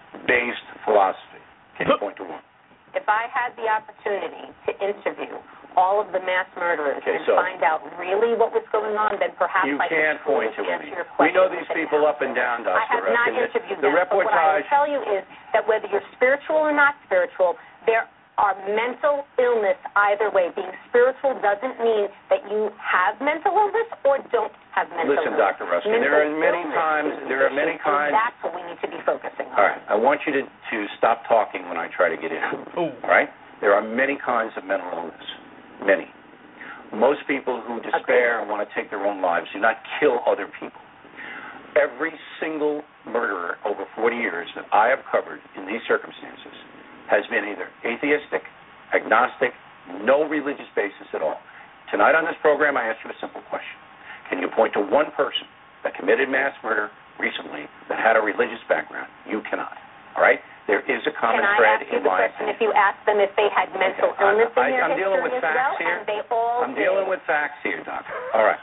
religious-based philosophy? Can you point to one? If I had the opportunity to interview all of the mass murderers Okay, and so find out really what was going on, then perhaps you I can't can point to answer any. your We know question these with people an up and down, answer. I have Doctor not Ruskin. interviewed The them, but what I will reportage. tell you is that whether you're spiritual or not spiritual, there are mental illness either way. Being spiritual doesn't mean that you have mental illness or don't have mental Listen, illness. Doctor Ruskin, mental there are many illness times, is the there are issue, many and kinds. that's what we need to be focusing on. All right, I want you to, to stop talking when I try to get in. Ooh. All right? There are many kinds of mental illness. Many. Most people who despair and want to take their own lives do not kill other people. Every single murderer over forty years that I have covered in these circumstances has been either atheistic, agnostic, no religious basis at all. Tonight on this program, I asked you a simple question. Can you point to one person that committed mass murder recently that had a religious background? You cannot. All right? There is a common Can I thread ask you in the my question if you asked them if they had mental Okay, illness I, in their I'm history dealing with as facts well, here. and they all I'm did. dealing with facts here, Doctor. All right.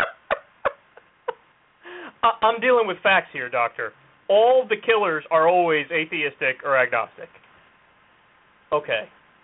I'm dealing with facts here, Doctor. All the killers are always atheistic or agnostic. Okay.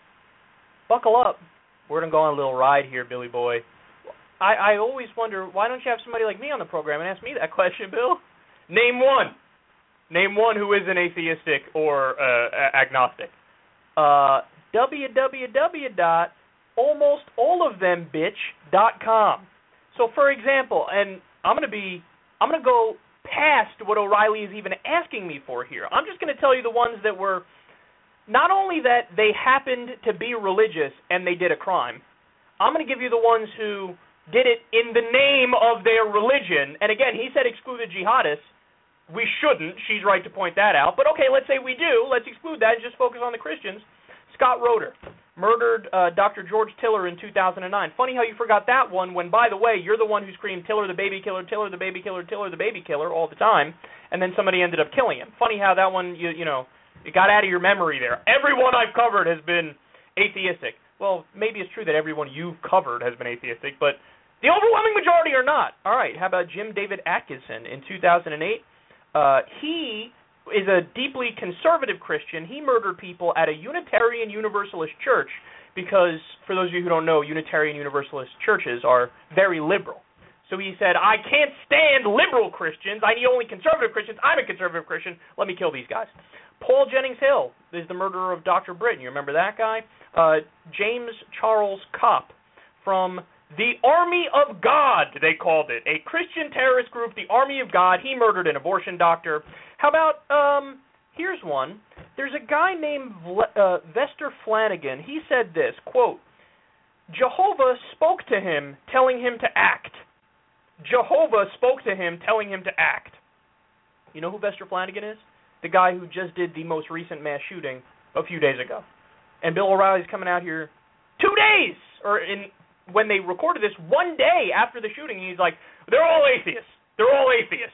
Buckle up. We're going to go on a little ride here, Billy Boy. I, I always wonder, why don't you have somebody like me on the program and ask me that question, Bill? Name one. Name one who isn't atheistic or uh, agnostic. Uh, w w w dot almost all of them bitch dot com. So, for example, and I'm going to be, I'm going to go past what O'Reilly is even asking me for here. I'm just going to tell you the ones that were, not only that they happened to be religious and they did a crime, I'm going to give you the ones who did it in the name of their religion. And again, he said exclude the jihadists. We shouldn't. She's right to point that out. But okay, let's say we do. Let's exclude that and just focus on the Christians. Scott Roeder murdered uh, Doctor George Tiller in two thousand nine. Funny how you forgot that one when, by the way, you're the one who screamed Tiller the baby killer, Tiller the baby killer, Tiller the baby killer all the time, and then somebody ended up killing him. Funny how that one, you, you know, it got out of your memory there. Everyone I've covered has been atheistic. Well, maybe it's true that everyone you've covered has been atheistic, but the overwhelming majority are not. All right, how about Jim David Atkinson in two thousand eight? Uh, he is a deeply conservative Christian. He murdered people at a Unitarian Universalist church because, for those of you who don't know, Unitarian Universalist churches are very liberal. So he said, I can't stand liberal Christians. I need only conservative Christians. I'm a conservative Christian. Let me kill these guys. Paul Jennings Hill is the murderer of Doctor Britton. You remember that guy? Uh, James Charles Kopp from the Army of God, they called it. A Christian terrorist group, the Army of God. He murdered an abortion doctor. How about, um, here's one. There's a guy named uh, Vester Flanagan. He said this, quote, Jehovah spoke to him, telling him to act. Jehovah spoke to him, telling him to act. You know who Vester Flanagan is? The guy who just did the most recent mass shooting a few days ago. And Bill O'Reilly's coming out here two days, or in when they recorded this, one day after the shooting, and he's like, they're all atheists. They're all atheists.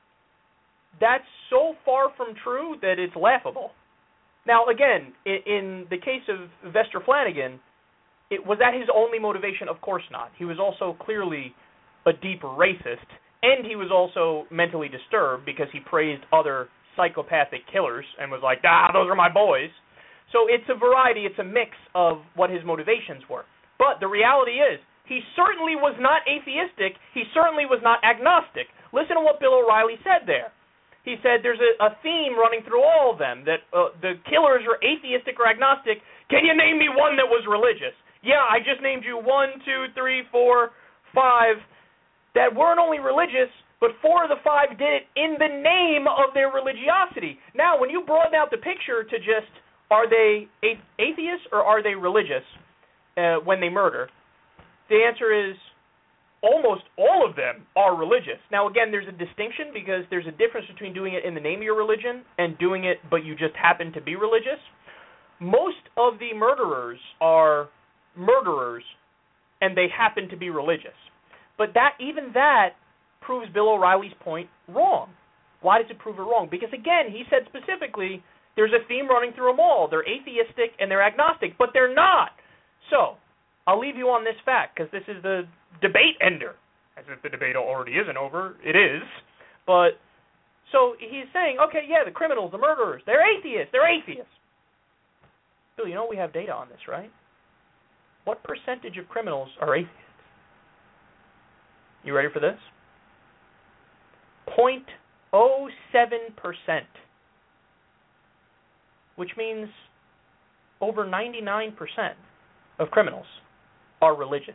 That's so far from true that it's laughable. Now, again, in, in the case of Vester Flanagan, it was that his only motivation? Of course not. He was also clearly a deep racist, and he was also mentally disturbed because he praised other psychopathic killers and was like, ah, those are my boys. So it's a variety, it's a mix of what his motivations were. But the reality is, he certainly was not atheistic. He certainly was not agnostic. Listen to what Bill O'Reilly said there. He said there's a, a theme running through all of them, that uh, the killers are atheistic or agnostic. Can you name me one that was religious? Yeah, I just named you one, two, three, four, five that weren't only religious, but four of the five did it in the name of their religiosity. Now, when you broaden out the picture to just, are they atheists or are they religious uh, when they murder, the answer is almost all of them are religious. Now, again, there's a distinction because there's a difference between doing it in the name of your religion and doing it but you just happen to be religious. Most of the murderers are murderers and they happen to be religious. But that even that proves Bill O'Reilly's point wrong. Why does it prove it wrong? Because, again, he said specifically there's a theme running through them all. They're atheistic and they're agnostic, but they're not. So I'll leave you on this fact because this is the debate ender. As if the debate already isn't over. It is. But so he's saying, okay, yeah, the criminals, the murderers, they're atheists. They're atheists. Bill, you know we have data on this, right? What percentage of criminals are atheists? You ready for this? zero point zero seven percent, which means over ninety-nine percent of criminals are religious.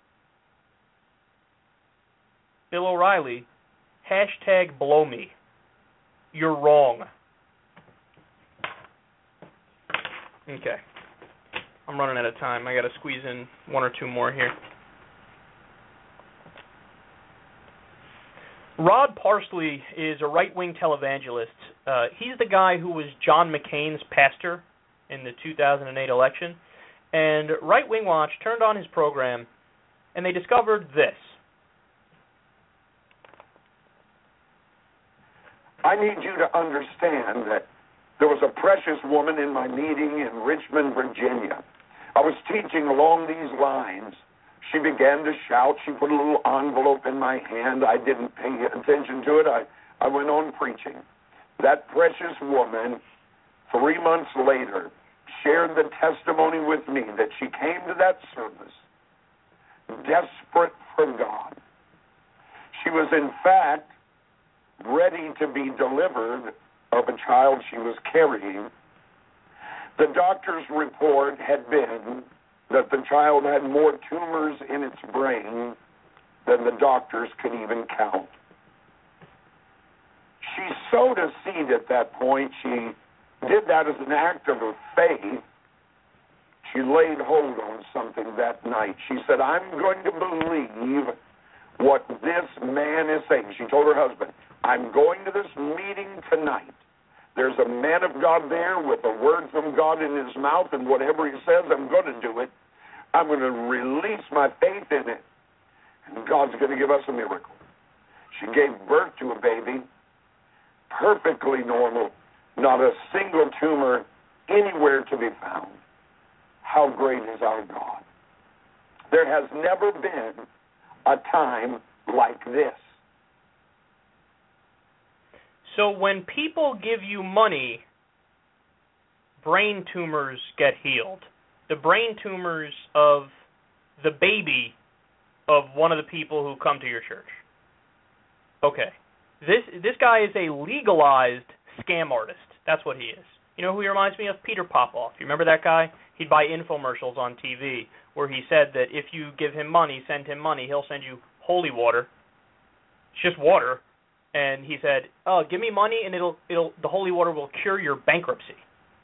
Bill O'Reilly, hashtag blow me. You're wrong. Okay. I'm running out of time. I got to squeeze in one or two more here. Rod Parsley is a right-wing televangelist. Uh, he's the guy who was John McCain's pastor in the two thousand eight election. And Right Wing Watch turned on his program, and they discovered this. I need you to understand that there was a precious woman in my meeting in Richmond, Virginia. I was teaching along these lines. She began to shout. She put a little envelope in my hand. I didn't pay attention to it. I, I went on preaching. That precious woman, three months later, shared the testimony with me that she came to that service desperate for God. She was, in fact, ready to be delivered of a child she was carrying. The doctor's report had been that the child had more tumors in its brain than the doctors could even count. She sowed a seed at that point. She did that as an act of her faith. She laid hold on something that night. She said, I'm going to believe what this man is saying. She told her husband, I'm going to this meeting tonight. There's a man of God there with a word from God in his mouth, and whatever he says, I'm going to do it. I'm going to release my faith in it, and God's going to give us a miracle. She gave birth to a baby, perfectly normal, not a single tumor anywhere to be found. How great is our God? There has never been a time like this. So when people give you money, brain tumors get healed. The brain tumors of the baby of one of the people who come to your church. Okay. This this guy is a legalized scam artist. That's what he is. You know who he reminds me of? Peter Popoff. You remember that guy? He'd buy infomercials on T V where he said that if you give him money, send him money, he'll send you holy water. It's just water. And he said, "Oh, give me money, and it'll it'll the holy water will cure your bankruptcy."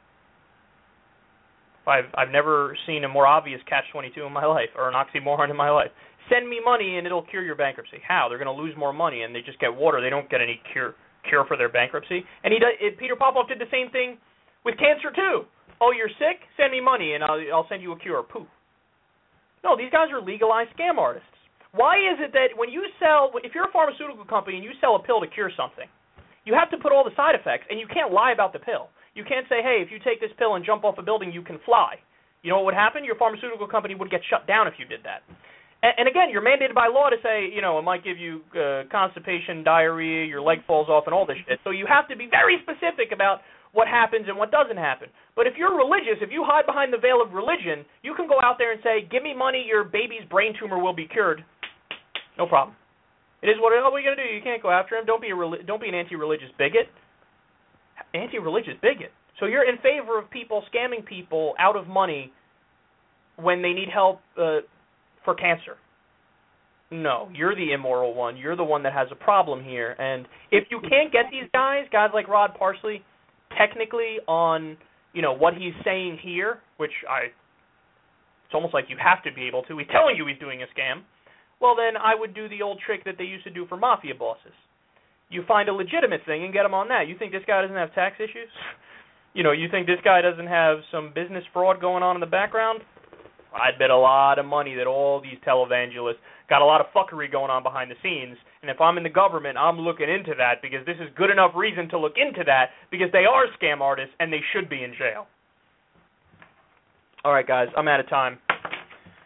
I've I've never seen a more obvious catch twenty-two in my life, or an oxymoron in my life. Send me money, and it'll cure your bankruptcy. How? They're going to lose more money, and they just get water. They don't get any cure cure for their bankruptcy. And he does, it, Peter Popoff did the same thing with cancer too. Oh, you're sick? Send me money, and I'll I'll send you a cure. Poof. No, these guys are legalized scam artists. Why is it that when you sell, if you're a pharmaceutical company and you sell a pill to cure something, you have to put all the side effects, and you can't lie about the pill. You can't say, hey, if you take this pill and jump off a building, you can fly. You know what would happen? Your pharmaceutical company would get shut down if you did that. And, and again, you're mandated by law to say, you know, it might give you uh, constipation, diarrhea, your leg falls off, and all this shit. So you have to be very specific about what happens and what doesn't happen. But if you're religious, if you hide behind the veil of religion, you can go out there and say, give me money, your baby's brain tumor will be cured. No problem. It is what, what are you going to do? You can't go after him. Don't be a don't be an anti-religious bigot. Anti-religious bigot. So you're in favor of people scamming people out of money when they need help uh, for cancer. No, you're the immoral one. You're the one that has a problem here. And if you can't get these guys, guys like Rod Parsley, technically on, you know, what he's saying here, which I, it's almost like you have to be able to. He's telling you he's doing a scam. Well, then I would do the old trick that they used to do for mafia bosses. You find a legitimate thing and get them on that. You think this guy doesn't have tax issues? You know, you think this guy doesn't have some business fraud going on in the background? I'd bet a lot of money that all these televangelists got a lot of fuckery going on behind the scenes. And if I'm in the government, I'm looking into that because this is good enough reason to look into that because they are scam artists and they should be in jail. All right, guys, I'm out of time.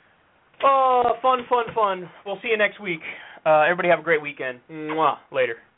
Oh, fun, fun, fun. We'll see you next week. Uh, everybody have a great weekend. Mwah. Later.